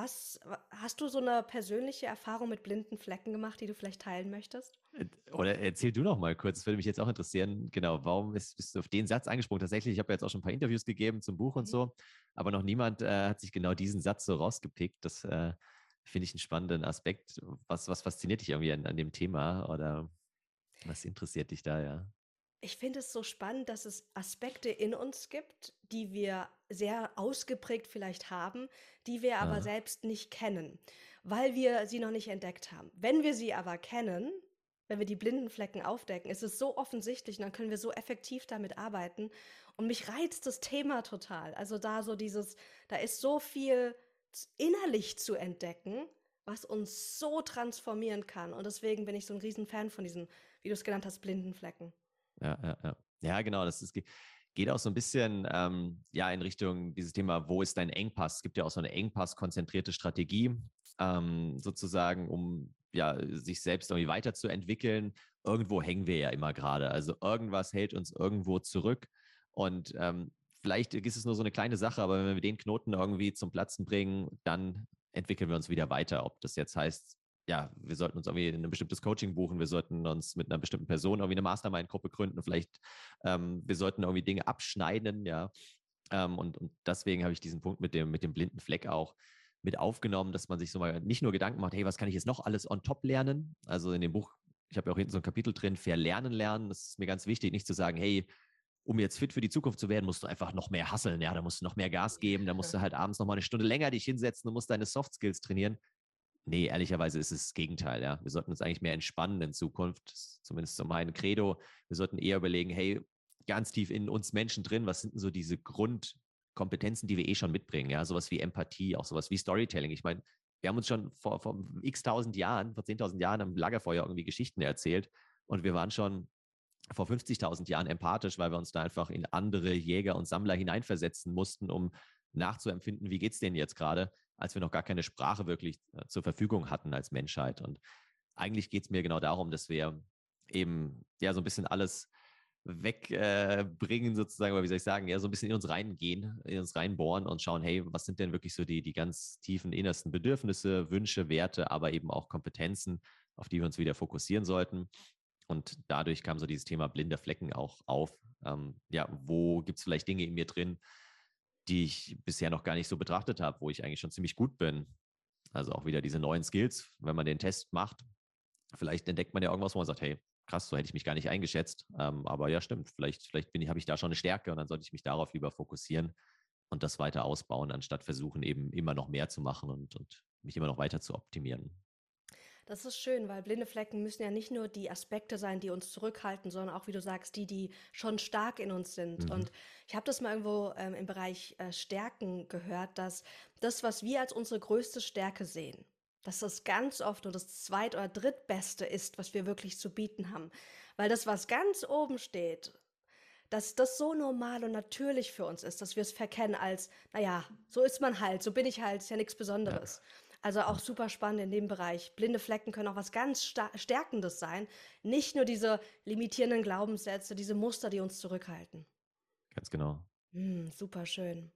Hast du so eine persönliche Erfahrung mit blinden Flecken gemacht, die du vielleicht teilen möchtest? Oder erzähl du noch mal kurz, das würde mich jetzt auch interessieren, genau, warum bist du auf den Satz angesprochen? Tatsächlich, ich habe ja jetzt auch schon ein paar Interviews gegeben zum Buch und Mhm. so, aber noch niemand hat sich genau diesen Satz so rausgepickt. Das finde ich einen spannenden Aspekt. Was fasziniert dich irgendwie an dem Thema oder was interessiert dich da, ja? Ich finde es so spannend, dass es Aspekte in uns gibt, die wir sehr ausgeprägt vielleicht haben, die wir aber Ah, selbst nicht kennen, weil wir sie noch nicht entdeckt haben. Wenn wir sie aber kennen, wenn wir die blinden Flecken aufdecken, ist es so offensichtlich und dann können wir so effektiv damit arbeiten. Und mich reizt das Thema total. Also da ist so viel innerlich zu entdecken, was uns so transformieren kann. Und deswegen bin ich so ein Riesenfan von diesen, wie du es genannt hast, blinden Flecken. ja, ja, ja. Ja, genau, geht auch so ein bisschen ja, in Richtung dieses Thema, wo ist dein Engpass? Es gibt ja auch so eine engpasskonzentrierte Strategie, sozusagen, um ja, sich selbst irgendwie weiterzuentwickeln. Irgendwo hängen wir ja immer gerade. Also irgendwas hält uns irgendwo zurück. Und vielleicht ist es nur so eine kleine Sache, aber wenn wir den Knoten irgendwie zum Platzen bringen, dann entwickeln wir uns wieder weiter. Ob das jetzt heißt, ja, wir sollten uns irgendwie ein bestimmtes Coaching buchen, wir sollten uns mit einer bestimmten Person irgendwie eine Mastermind-Gruppe gründen, vielleicht wir sollten irgendwie Dinge abschneiden, ja. Und deswegen habe ich diesen Punkt mit dem blinden Fleck auch mit aufgenommen, dass man sich so mal nicht nur Gedanken macht: Hey, was kann ich jetzt noch alles on top lernen? Also in dem Buch, ich habe ja auch hinten so ein Kapitel drin, Verlernen lernen. Das ist mir ganz wichtig, nicht zu sagen: Hey, um jetzt fit für die Zukunft zu werden, musst du einfach noch mehr hustlen, ja, da musst du noch mehr Gas geben, da musst du halt abends noch mal eine Stunde länger dich hinsetzen, du musst deine Soft Skills trainieren. Nee, ehrlicherweise ist es das Gegenteil, ja. Wir sollten uns eigentlich mehr entspannen in Zukunft, zumindest so mein Credo. Wir sollten eher überlegen: Hey, ganz tief in uns Menschen drin, was sind denn so diese Grundkompetenzen, die wir eh schon mitbringen, ja, sowas wie Empathie, auch sowas wie Storytelling. Ich meine, wir haben uns schon vor x tausend Jahren, vor 10.000 Jahren am Lagerfeuer irgendwie Geschichten erzählt und wir waren schon vor 50.000 Jahren empathisch, weil wir uns da einfach in andere Jäger und Sammler hineinversetzen mussten, um nachzuempfinden, wie geht es denen jetzt gerade, als wir noch gar keine Sprache wirklich zur Verfügung hatten als Menschheit. Und eigentlich geht es mir genau darum, dass wir eben ja so ein bisschen alles wegbringen sozusagen, oder wie soll ich sagen, ja, so ein bisschen in uns reingehen, in uns reinbohren und schauen, hey, was sind denn wirklich so die ganz tiefen, innersten Bedürfnisse, Wünsche, Werte, aber eben auch Kompetenzen, auf die wir uns wieder fokussieren sollten. Und dadurch kam so dieses Thema blinde Flecken auch auf. Ja, wo gibt es vielleicht Dinge in mir drin, die ich bisher noch gar nicht so betrachtet habe, wo ich eigentlich schon ziemlich gut bin. Also auch wieder diese neuen Skills, wenn man den Test macht, vielleicht entdeckt man ja irgendwas, wo man sagt, hey, krass, so hätte ich mich gar nicht eingeschätzt. Aber ja, stimmt, vielleicht habe ich da schon eine Stärke und dann sollte ich mich darauf lieber fokussieren und das weiter ausbauen, anstatt versuchen, eben immer noch mehr zu machen und mich immer noch weiter zu optimieren. Das ist schön, weil blinde Flecken müssen ja nicht nur die Aspekte sein, die uns zurückhalten, sondern auch, wie du sagst, die schon stark in uns sind. Mhm. Und ich habe das mal irgendwo im Bereich Stärken gehört, dass das, was wir als unsere größte Stärke sehen, dass das ganz oft nur das zweit- oder drittbeste ist, was wir wirklich zu bieten haben. Weil das, was ganz oben steht, dass das so normal und natürlich für uns ist, dass wir es verkennen als, naja, so ist man halt, so bin ich halt, ist ja nichts Ja, Besonderes. Also auch ja, super spannend in dem Bereich. Blinde Flecken können auch was ganz Stärkendes sein. Nicht nur diese limitierenden Glaubenssätze, diese Muster, die uns zurückhalten. ganz genau. Super schön.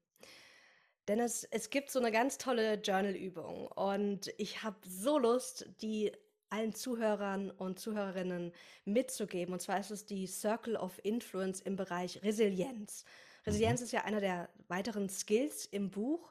Denn es gibt so eine ganz tolle Journal-Übung und ich habe so Lust, die allen Zuhörern und Zuhörerinnen mitzugeben. Und zwar ist es die Circle of Influence im Bereich Resilienz. Mhm. Resilienz ist ja einer der weiteren Skills im Buch.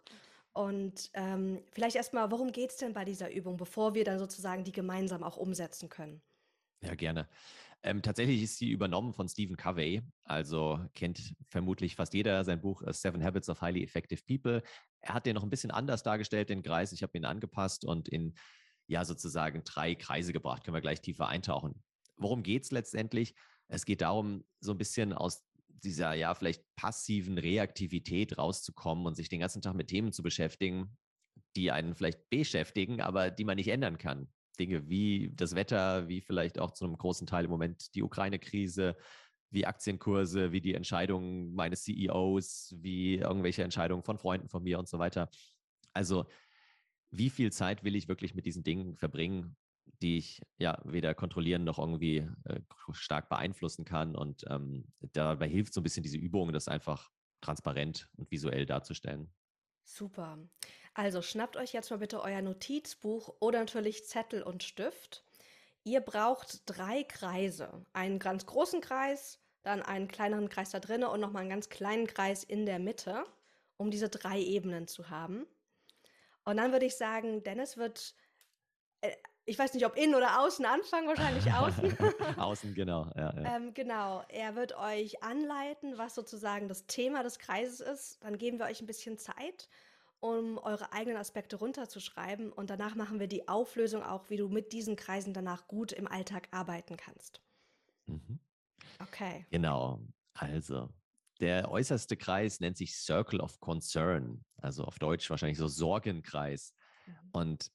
Und vielleicht erstmal, worum geht es denn bei dieser Übung, bevor wir dann sozusagen die gemeinsam auch umsetzen können? Ja, gerne. Tatsächlich ist sie übernommen von Stephen Covey, also kennt vermutlich fast jeder sein Buch Seven Habits of Highly Effective People. Er hat den noch ein bisschen anders dargestellt, den Kreis. Ich habe ihn angepasst und in ja sozusagen 3 Kreise gebracht. Können wir gleich tiefer eintauchen. Worum geht es letztendlich? Es geht darum, so ein bisschen aus dieser ja vielleicht passiven Reaktivität rauszukommen und sich den ganzen Tag mit Themen zu beschäftigen, die einen vielleicht beschäftigen, aber die man nicht ändern kann. Dinge wie das Wetter, wie vielleicht auch zu einem großen Teil im Moment die Ukraine-Krise, wie Aktienkurse, wie die Entscheidungen meines CEOs, wie irgendwelche Entscheidungen von Freunden von mir und so weiter. Also wie viel Zeit will ich wirklich mit diesen Dingen verbringen, die ich ja weder kontrollieren noch irgendwie stark beeinflussen kann. Und dabei hilft so ein bisschen diese Übung, das einfach transparent und visuell darzustellen. Super. Also schnappt euch jetzt mal bitte euer Notizbuch oder natürlich Zettel und Stift. Ihr braucht 3 Kreise. Einen ganz großen Kreis, dann einen kleineren Kreis da drinnen und nochmal einen ganz kleinen Kreis in der Mitte, um diese 3 Ebenen zu haben. Und dann würde ich sagen, Dennis wird, äh, ich weiß nicht, ob innen oder außen anfangen, wahrscheinlich außen. Außen, genau. Ja, ja. Genau, er wird euch anleiten, was sozusagen das Thema des Kreises ist. Dann geben wir euch ein bisschen Zeit, um eure eigenen Aspekte runterzuschreiben. Und danach machen wir die Auflösung auch, wie du mit diesen Kreisen danach gut im Alltag arbeiten kannst. Mhm. Okay. Genau. Also, der äußerste Kreis nennt sich Circle of Concern, also auf Deutsch wahrscheinlich so Sorgenkreis. Mhm. Und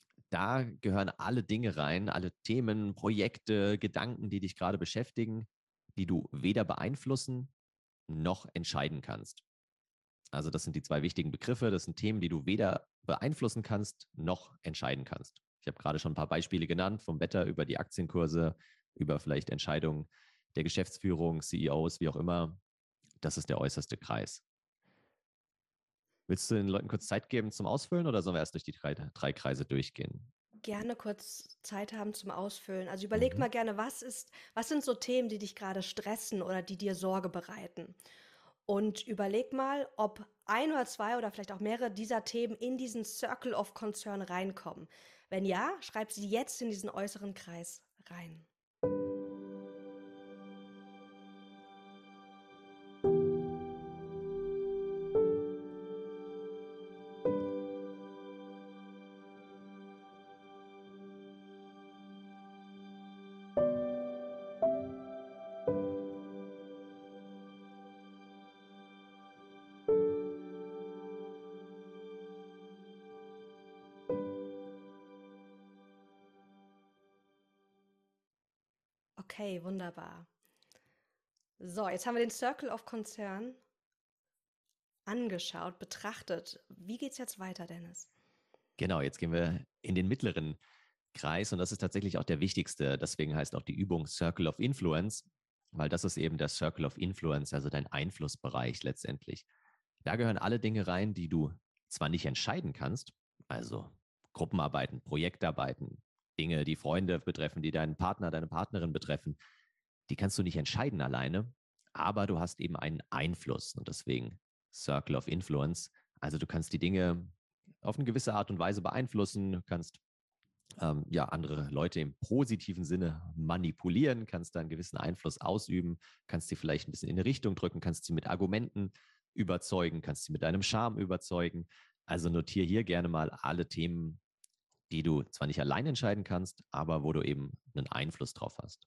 da gehören alle Dinge rein, alle Themen, Projekte, Gedanken, die dich gerade beschäftigen, die du weder beeinflussen noch entscheiden kannst. Also das sind die 2 wichtigen Begriffe. Das sind Themen, die du weder beeinflussen kannst noch entscheiden kannst. Ich habe gerade schon ein paar Beispiele genannt, vom Wetter über die Aktienkurse, über vielleicht Entscheidungen der Geschäftsführung, CEOs, wie auch immer. Das ist der äußerste Kreis. Willst du den Leuten kurz Zeit geben zum Ausfüllen oder sollen wir erst durch die 3 Kreise durchgehen? Gerne kurz Zeit haben zum Ausfüllen. Also überleg Mhm. mal gerne, was sind so Themen, die dich gerade stressen oder die dir Sorge bereiten? Und überleg mal, ob ein oder zwei oder vielleicht auch mehrere dieser Themen in diesen Circle of Concern reinkommen. Wenn ja, schreib sie jetzt in diesen äußeren Kreis rein. Okay, wunderbar. So, jetzt haben wir den Circle of Concern angeschaut, betrachtet. Wie geht's jetzt weiter, Dennis? Genau, jetzt gehen wir in den mittleren Kreis und das ist tatsächlich auch der wichtigste. Deswegen heißt auch die Übung Circle of Influence, weil das ist eben der Circle of Influence, also dein Einflussbereich letztendlich. Da gehören alle Dinge rein, die du zwar nicht entscheiden kannst, also Gruppenarbeiten, Projektarbeiten, Dinge, die Freunde betreffen, die deinen Partner, deine Partnerin betreffen, die kannst du nicht entscheiden alleine, aber du hast eben einen Einfluss und deswegen Circle of Influence. Also du kannst die Dinge auf eine gewisse Art und Weise beeinflussen, kannst ja, andere Leute im positiven Sinne manipulieren, kannst da einen gewissen Einfluss ausüben, kannst sie vielleicht ein bisschen in eine Richtung drücken, kannst sie mit Argumenten überzeugen, kannst sie mit deinem Charme überzeugen. Also notiere hier gerne mal alle Themen, die du zwar nicht allein entscheiden kannst, aber wo du eben einen Einfluss drauf hast.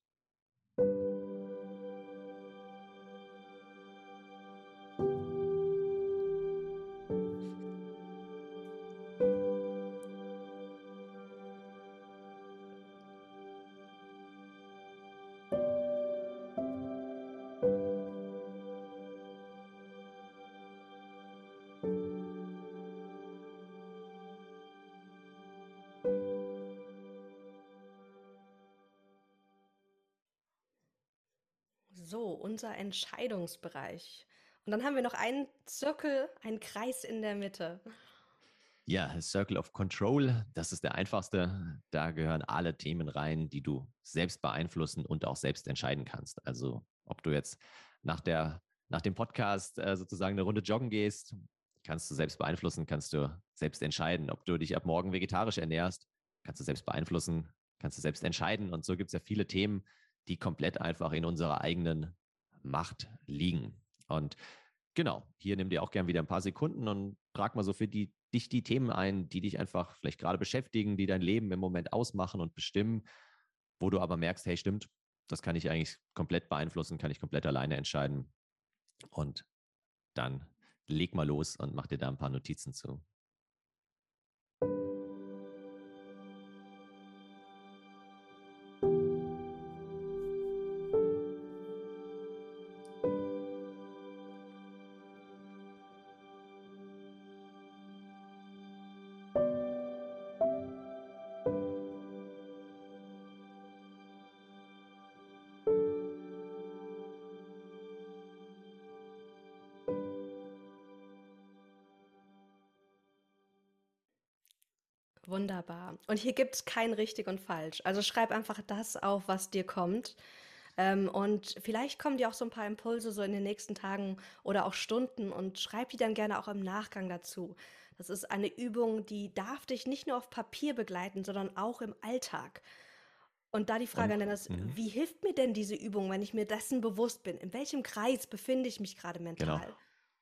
So, unser Entscheidungsbereich. Und dann haben wir noch einen Zirkel, einen Kreis in der Mitte. Ja, Circle of Control, das ist der einfachste. Da gehören alle Themen rein, die du selbst beeinflussen und auch selbst entscheiden kannst. Also ob du jetzt nach dem Podcast sozusagen eine Runde joggen gehst, kannst du selbst beeinflussen, kannst du selbst entscheiden. Ob du dich ab morgen vegetarisch ernährst, kannst du selbst beeinflussen, kannst du selbst entscheiden. Und so gibt es ja viele Themen, die komplett einfach in unserer eigenen Macht liegen. Und genau, hier nimm dir auch gern wieder ein paar Sekunden und trag mal so für dich die Themen ein, die dich einfach vielleicht gerade beschäftigen, die dein Leben im Moment ausmachen und bestimmen, wo du aber merkst, hey, stimmt, das kann ich eigentlich komplett beeinflussen, kann ich komplett alleine entscheiden. Und dann leg mal los und mach dir da ein paar Notizen zu. Wunderbar. Und hier gibt es kein richtig und falsch. Also schreib einfach das auf, was dir kommt. Und vielleicht kommen dir auch so ein paar Impulse so in den nächsten Tagen oder auch Stunden und schreib die dann gerne auch im Nachgang dazu. Das ist eine Übung, die darf dich nicht nur auf Papier begleiten, sondern auch im Alltag. Und da die Frage Und an Dennis, wie hilft mir denn diese Übung, wenn ich mir dessen bewusst bin? In welchem Kreis befinde ich mich gerade genau. mental?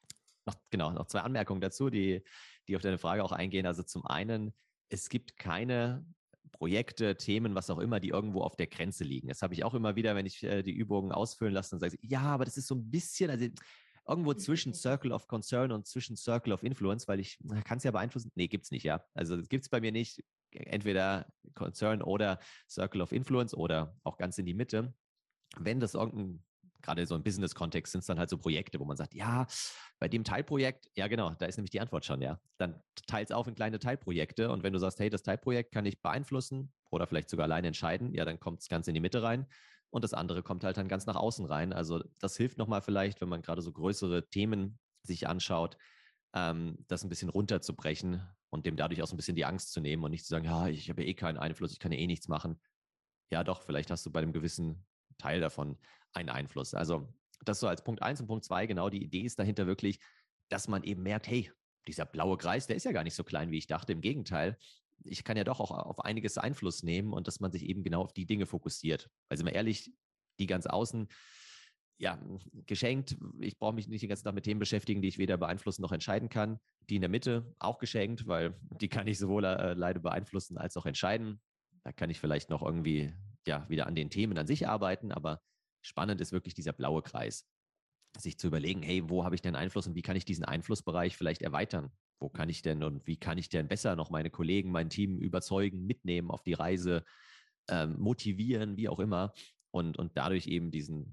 Noch zwei Anmerkungen dazu, die auf deine Frage auch eingehen. Also zum einen, es gibt keine Projekte, Themen, was auch immer, die irgendwo auf der Grenze liegen. Das habe ich auch immer wieder, wenn ich die Übungen ausfüllen lasse, dann sage ich, ja, aber das ist so ein bisschen, also irgendwo zwischen Circle of Concern und zwischen Circle of Influence, weil ich kann es ja beeinflussen. Nee, gibt es nicht, ja. Also das gibt es bei mir nicht. Entweder Concern oder Circle of Influence oder auch ganz in die Mitte. Wenn das irgendein gerade so im Business-Kontext sind es dann halt so Projekte, wo man sagt, ja, bei dem Teilprojekt, ja genau, da ist nämlich die Antwort schon, ja. Dann teils auf in kleine Teilprojekte und wenn du sagst, hey, das Teilprojekt kann ich beeinflussen oder vielleicht sogar alleine entscheiden, ja, dann kommt es ganz in die Mitte rein und das andere kommt halt dann ganz nach außen rein. Also das hilft nochmal vielleicht, wenn man gerade so größere Themen sich anschaut, das ein bisschen runterzubrechen und dem dadurch auch so ein bisschen die Angst zu nehmen und nicht zu sagen, ja, ich habe ja eh keinen Einfluss, ich kann ja eh nichts machen. Ja, doch, vielleicht hast du bei einem gewissen Teil davon einen Einfluss. Also das so als Punkt 1 und Punkt 2, genau die Idee ist dahinter wirklich, dass man eben merkt, hey, dieser blaue Kreis, der ist ja gar nicht so klein, wie ich dachte. Im Gegenteil, ich kann ja doch auch auf einiges Einfluss nehmen und dass man sich eben genau auf die Dinge fokussiert. Weil sind wir ehrlich, die ganz außen, ja, geschenkt. Ich brauche mich nicht den ganzen Tag mit Themen beschäftigen, die ich weder beeinflussen noch entscheiden kann. Die in der Mitte auch geschenkt, weil die kann ich sowohl leider beeinflussen als auch entscheiden. Da kann ich vielleicht noch irgendwie ja wieder an den Themen an sich arbeiten, aber spannend ist wirklich dieser blaue Kreis. Sich zu überlegen, hey, wo habe ich denn Einfluss und wie kann ich diesen Einflussbereich vielleicht erweitern? Wo kann ich denn und wie kann ich denn besser noch meine Kollegen, mein Team überzeugen, mitnehmen auf die Reise, motivieren, wie auch immer und dadurch eben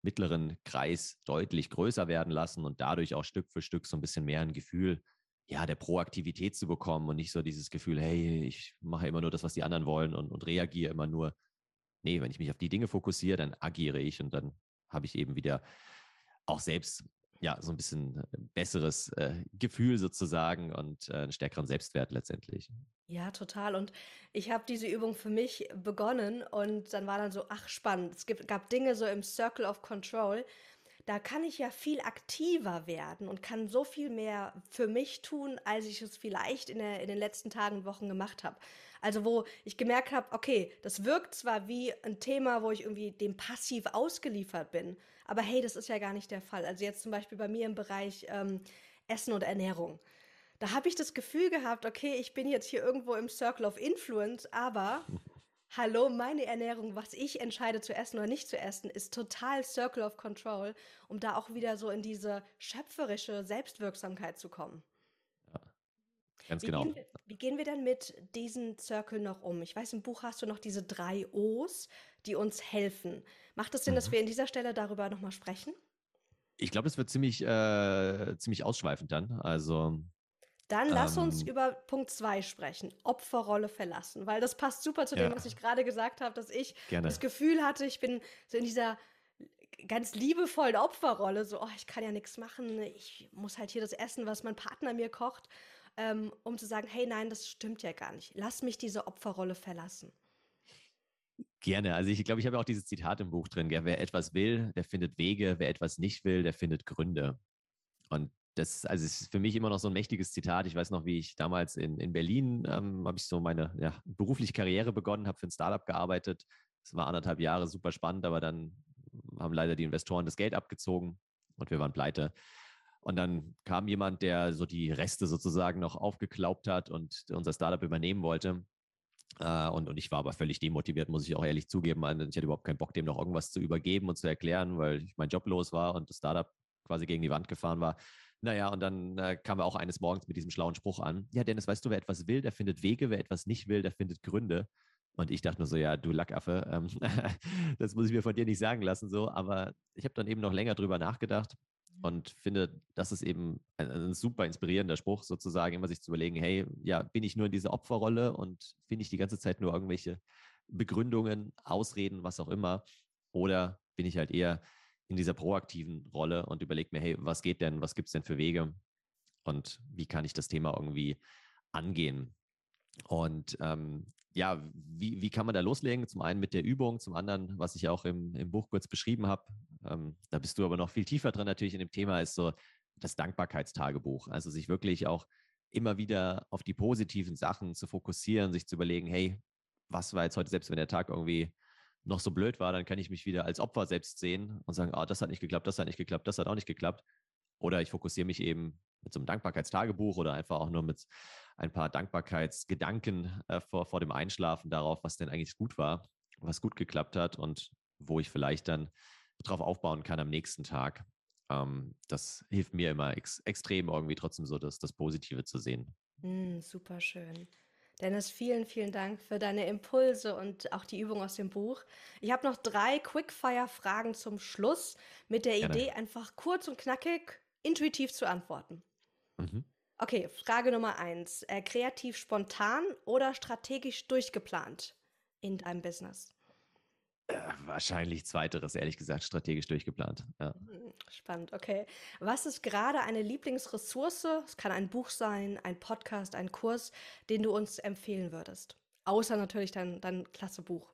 mittleren Kreis deutlich größer werden lassen und dadurch auch Stück für Stück so ein bisschen mehr ein Gefühl, ja, der Proaktivität zu bekommen und nicht so dieses Gefühl, hey, ich mache immer nur das, was die anderen wollen und reagiere immer nur. Nee, wenn ich mich auf die Dinge fokussiere, dann agiere ich und dann habe ich eben wieder auch selbst ja so ein bisschen besseres Gefühl sozusagen und einen stärkeren Selbstwert letztendlich. Ja, total. Und ich habe diese Übung für mich begonnen und dann war dann so, ach spannend. Gab Dinge so im Circle of Control, da kann ich ja viel aktiver werden und kann so viel mehr für mich tun, als ich es vielleicht in den letzten Tagen und Wochen gemacht habe. Also wo ich gemerkt habe, okay, das wirkt zwar wie ein Thema, wo ich irgendwie dem passiv ausgeliefert bin, aber hey, das ist ja gar nicht der Fall. Also jetzt zum Beispiel bei mir im Bereich Essen und Ernährung. Da habe ich das Gefühl gehabt, okay, ich bin jetzt hier irgendwo im Circle of Influence, aber hallo, meine Ernährung, was ich entscheide zu essen oder nicht zu essen, ist total Circle of Control, um da auch wieder so in diese schöpferische Selbstwirksamkeit zu kommen. Ja, ganz genau. Wie gehen wir denn mit diesen Circle noch um? Ich weiß, im Buch hast du noch diese 3 O's, die uns helfen. Macht es Sinn, dass Mhm. wir in dieser Stelle darüber nochmal sprechen? Ich glaube, das wird ziemlich ausschweifend dann. Also Dann lass uns ähm, über Punkt 2 sprechen, Opferrolle verlassen, weil das passt super zu dem, was ich ja, gerade gesagt habe, dass ich das gerne. Gefühl hatte, ich bin so in dieser ganz liebevollen Opferrolle, so, oh, ich kann ja nichts machen, ich muss halt hier das essen, was mein Partner mir kocht, um zu sagen, hey, nein, das stimmt ja gar nicht. Lass mich diese Opferrolle verlassen. Gerne. Also ich glaube, ich habe auch dieses Zitat im Buch drin. Gell? Wer etwas will, der findet Wege. Wer etwas nicht will, der findet Gründe. Und das also ist für mich immer noch so ein mächtiges Zitat. Ich weiß noch, wie ich damals in Berlin habe ich so meine berufliche Karriere begonnen, habe für ein Startup gearbeitet. Es war 1,5 Jahre super spannend, aber dann haben leider die Investoren das Geld abgezogen und wir waren pleite. Und dann kam jemand, der so die Reste sozusagen noch aufgeklaubt hat und unser Startup übernehmen wollte. Und ich war aber völlig demotiviert, muss ich auch ehrlich zugeben. Also ich hatte überhaupt keinen Bock, dem noch irgendwas zu übergeben und zu erklären, weil ich mein Job los war und das Startup quasi gegen die Wand gefahren war. Naja, und dann kam er auch eines Morgens mit diesem schlauen Spruch an. Ja, Dennis, weißt du, wer etwas will, der findet Wege, wer etwas nicht will, der findet Gründe. Und ich dachte nur so, ja, du Lackaffe, das muss ich mir von dir nicht sagen lassen, so. Aber ich habe dann eben noch länger drüber nachgedacht und finde, das ist eben ein super inspirierender Spruch, sozusagen, immer sich zu überlegen, hey, ja, bin ich nur in dieser Opferrolle und finde ich die ganze Zeit nur irgendwelche Begründungen, Ausreden, was auch immer, oder bin ich halt eher in dieser proaktiven Rolle und überlege mir, hey, was geht denn, was gibt es denn für Wege und wie kann ich das Thema irgendwie angehen? Und ja, wie kann man da loslegen? Zum einen mit der Übung, zum anderen, was ich auch im Buch kurz beschrieben habe, da bist du aber noch viel tiefer drin natürlich in dem Thema, ist so das Dankbarkeitstagebuch. Also sich wirklich auch immer wieder auf die positiven Sachen zu fokussieren, sich zu überlegen, hey, was war jetzt heute, selbst wenn der Tag irgendwie noch so blöd war, dann kann ich mich wieder als Opfer selbst sehen und sagen, ah, das hat nicht geklappt, das hat nicht geklappt, das hat auch nicht geklappt. Oder ich fokussiere mich eben mit so einem Dankbarkeitstagebuch oder einfach auch nur mit ein paar Dankbarkeitsgedanken vor dem Einschlafen darauf, was denn eigentlich gut war, was gut geklappt hat und wo ich vielleicht dann drauf aufbauen kann am nächsten Tag. Das hilft mir immer extrem irgendwie trotzdem so das Positive zu sehen. Super schön. Dennis, vielen, vielen Dank für deine Impulse und auch die Übung aus dem Buch. Ich habe noch 3 Quickfire-Fragen zum Schluss mit der Gerne. Idee, einfach kurz und knackig, intuitiv zu antworten. Mhm. Okay, Frage Nummer 1. Kreativ spontan oder strategisch durchgeplant in deinem Business? Wahrscheinlich zweiteres, ehrlich gesagt, strategisch durchgeplant. Ja. Spannend, okay. Was ist gerade eine Lieblingsressource? Es kann ein Buch sein, ein Podcast, ein Kurs, den du uns empfehlen würdest. Außer natürlich dein klasse Buch.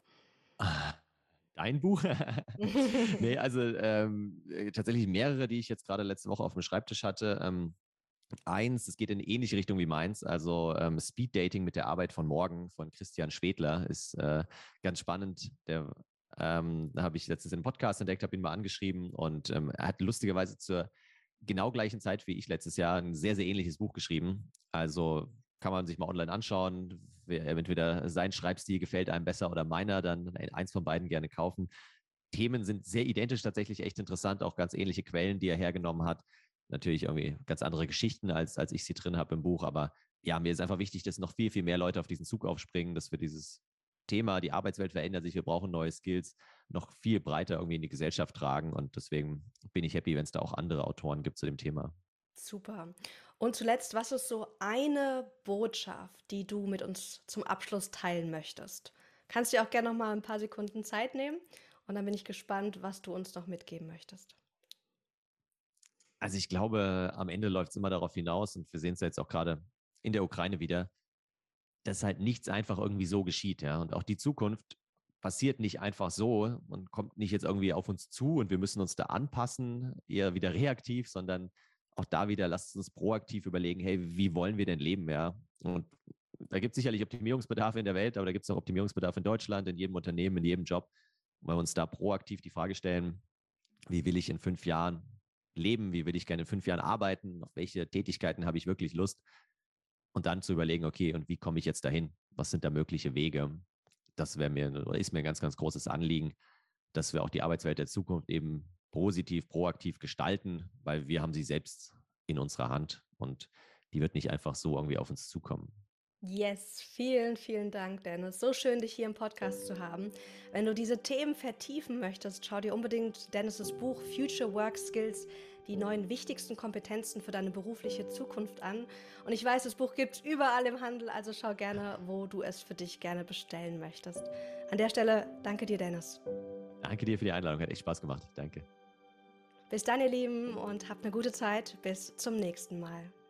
Dein Buch? Nee, also tatsächlich mehrere, die ich jetzt gerade letzte Woche auf dem Schreibtisch hatte. Eins, es geht in eine ähnliche Richtung wie meins, also Speed Dating mit der Arbeit von morgen von Christian Schwedler ist ganz spannend. Da habe ich letztens in einem Podcast entdeckt, habe ihn mal angeschrieben und er hat lustigerweise zur genau gleichen Zeit wie ich letztes Jahr ein sehr, sehr ähnliches Buch geschrieben. Also kann man sich mal online anschauen. Entweder sein Schreibstil gefällt einem besser oder meiner, dann eins von beiden gerne kaufen. Themen sind sehr identisch, tatsächlich echt interessant, auch ganz ähnliche Quellen, die er hergenommen hat. Natürlich irgendwie ganz andere Geschichten, als ich sie drin habe im Buch, aber ja, mir ist einfach wichtig, dass noch viel, viel mehr Leute auf diesen Zug aufspringen, dass wir dieses Thema, die Arbeitswelt verändert sich, wir brauchen neue Skills, noch viel breiter irgendwie in die Gesellschaft tragen. Und deswegen bin ich happy, wenn es da auch andere Autoren gibt zu dem Thema. Super. Und zuletzt, was ist so eine Botschaft, die du mit uns zum Abschluss teilen möchtest? Kannst dir auch gerne noch mal ein paar Sekunden Zeit nehmen und dann bin ich gespannt, was du uns noch mitgeben möchtest. Also ich glaube, am Ende läuft es immer darauf hinaus und wir sehen es ja jetzt auch gerade in der Ukraine wieder, dass halt nichts einfach irgendwie so geschieht. Ja? Und auch die Zukunft passiert nicht einfach so und kommt nicht jetzt irgendwie auf uns zu und wir müssen uns da anpassen, eher wieder reaktiv, sondern auch da wieder, lasst uns proaktiv überlegen, hey, wie wollen wir denn leben? Ja? Und da gibt es sicherlich Optimierungsbedarf in der Welt, aber da gibt es auch Optimierungsbedarf in Deutschland, in jedem Unternehmen, in jedem Job, weil wir uns da proaktiv die Frage stellen, wie will ich in 5 Jahren leben, wie will ich gerne in 5 Jahren arbeiten, auf welche Tätigkeiten habe ich wirklich Lust und dann zu überlegen, okay, und wie komme ich jetzt dahin? Was sind da mögliche Wege? Das ist mir ein ganz, ganz großes Anliegen, dass wir auch die Arbeitswelt der Zukunft eben positiv, proaktiv gestalten, weil wir haben sie selbst in unserer Hand und die wird nicht einfach so irgendwie auf uns zukommen. Yes, vielen, vielen Dank, Dennis. So schön, dich hier im Podcast zu haben. Wenn du diese Themen vertiefen möchtest, schau dir unbedingt Dennis' Buch Future Work Skills, die 9 wichtigsten Kompetenzen für deine berufliche Zukunft an. Und ich weiß, das Buch gibt es überall im Handel, also schau gerne, wo du es für dich gerne bestellen möchtest. An der Stelle, danke dir, Dennis. Danke dir für die Einladung, hat echt Spaß gemacht. Danke. Bis dann, ihr Lieben, und habt eine gute Zeit. Bis zum nächsten Mal.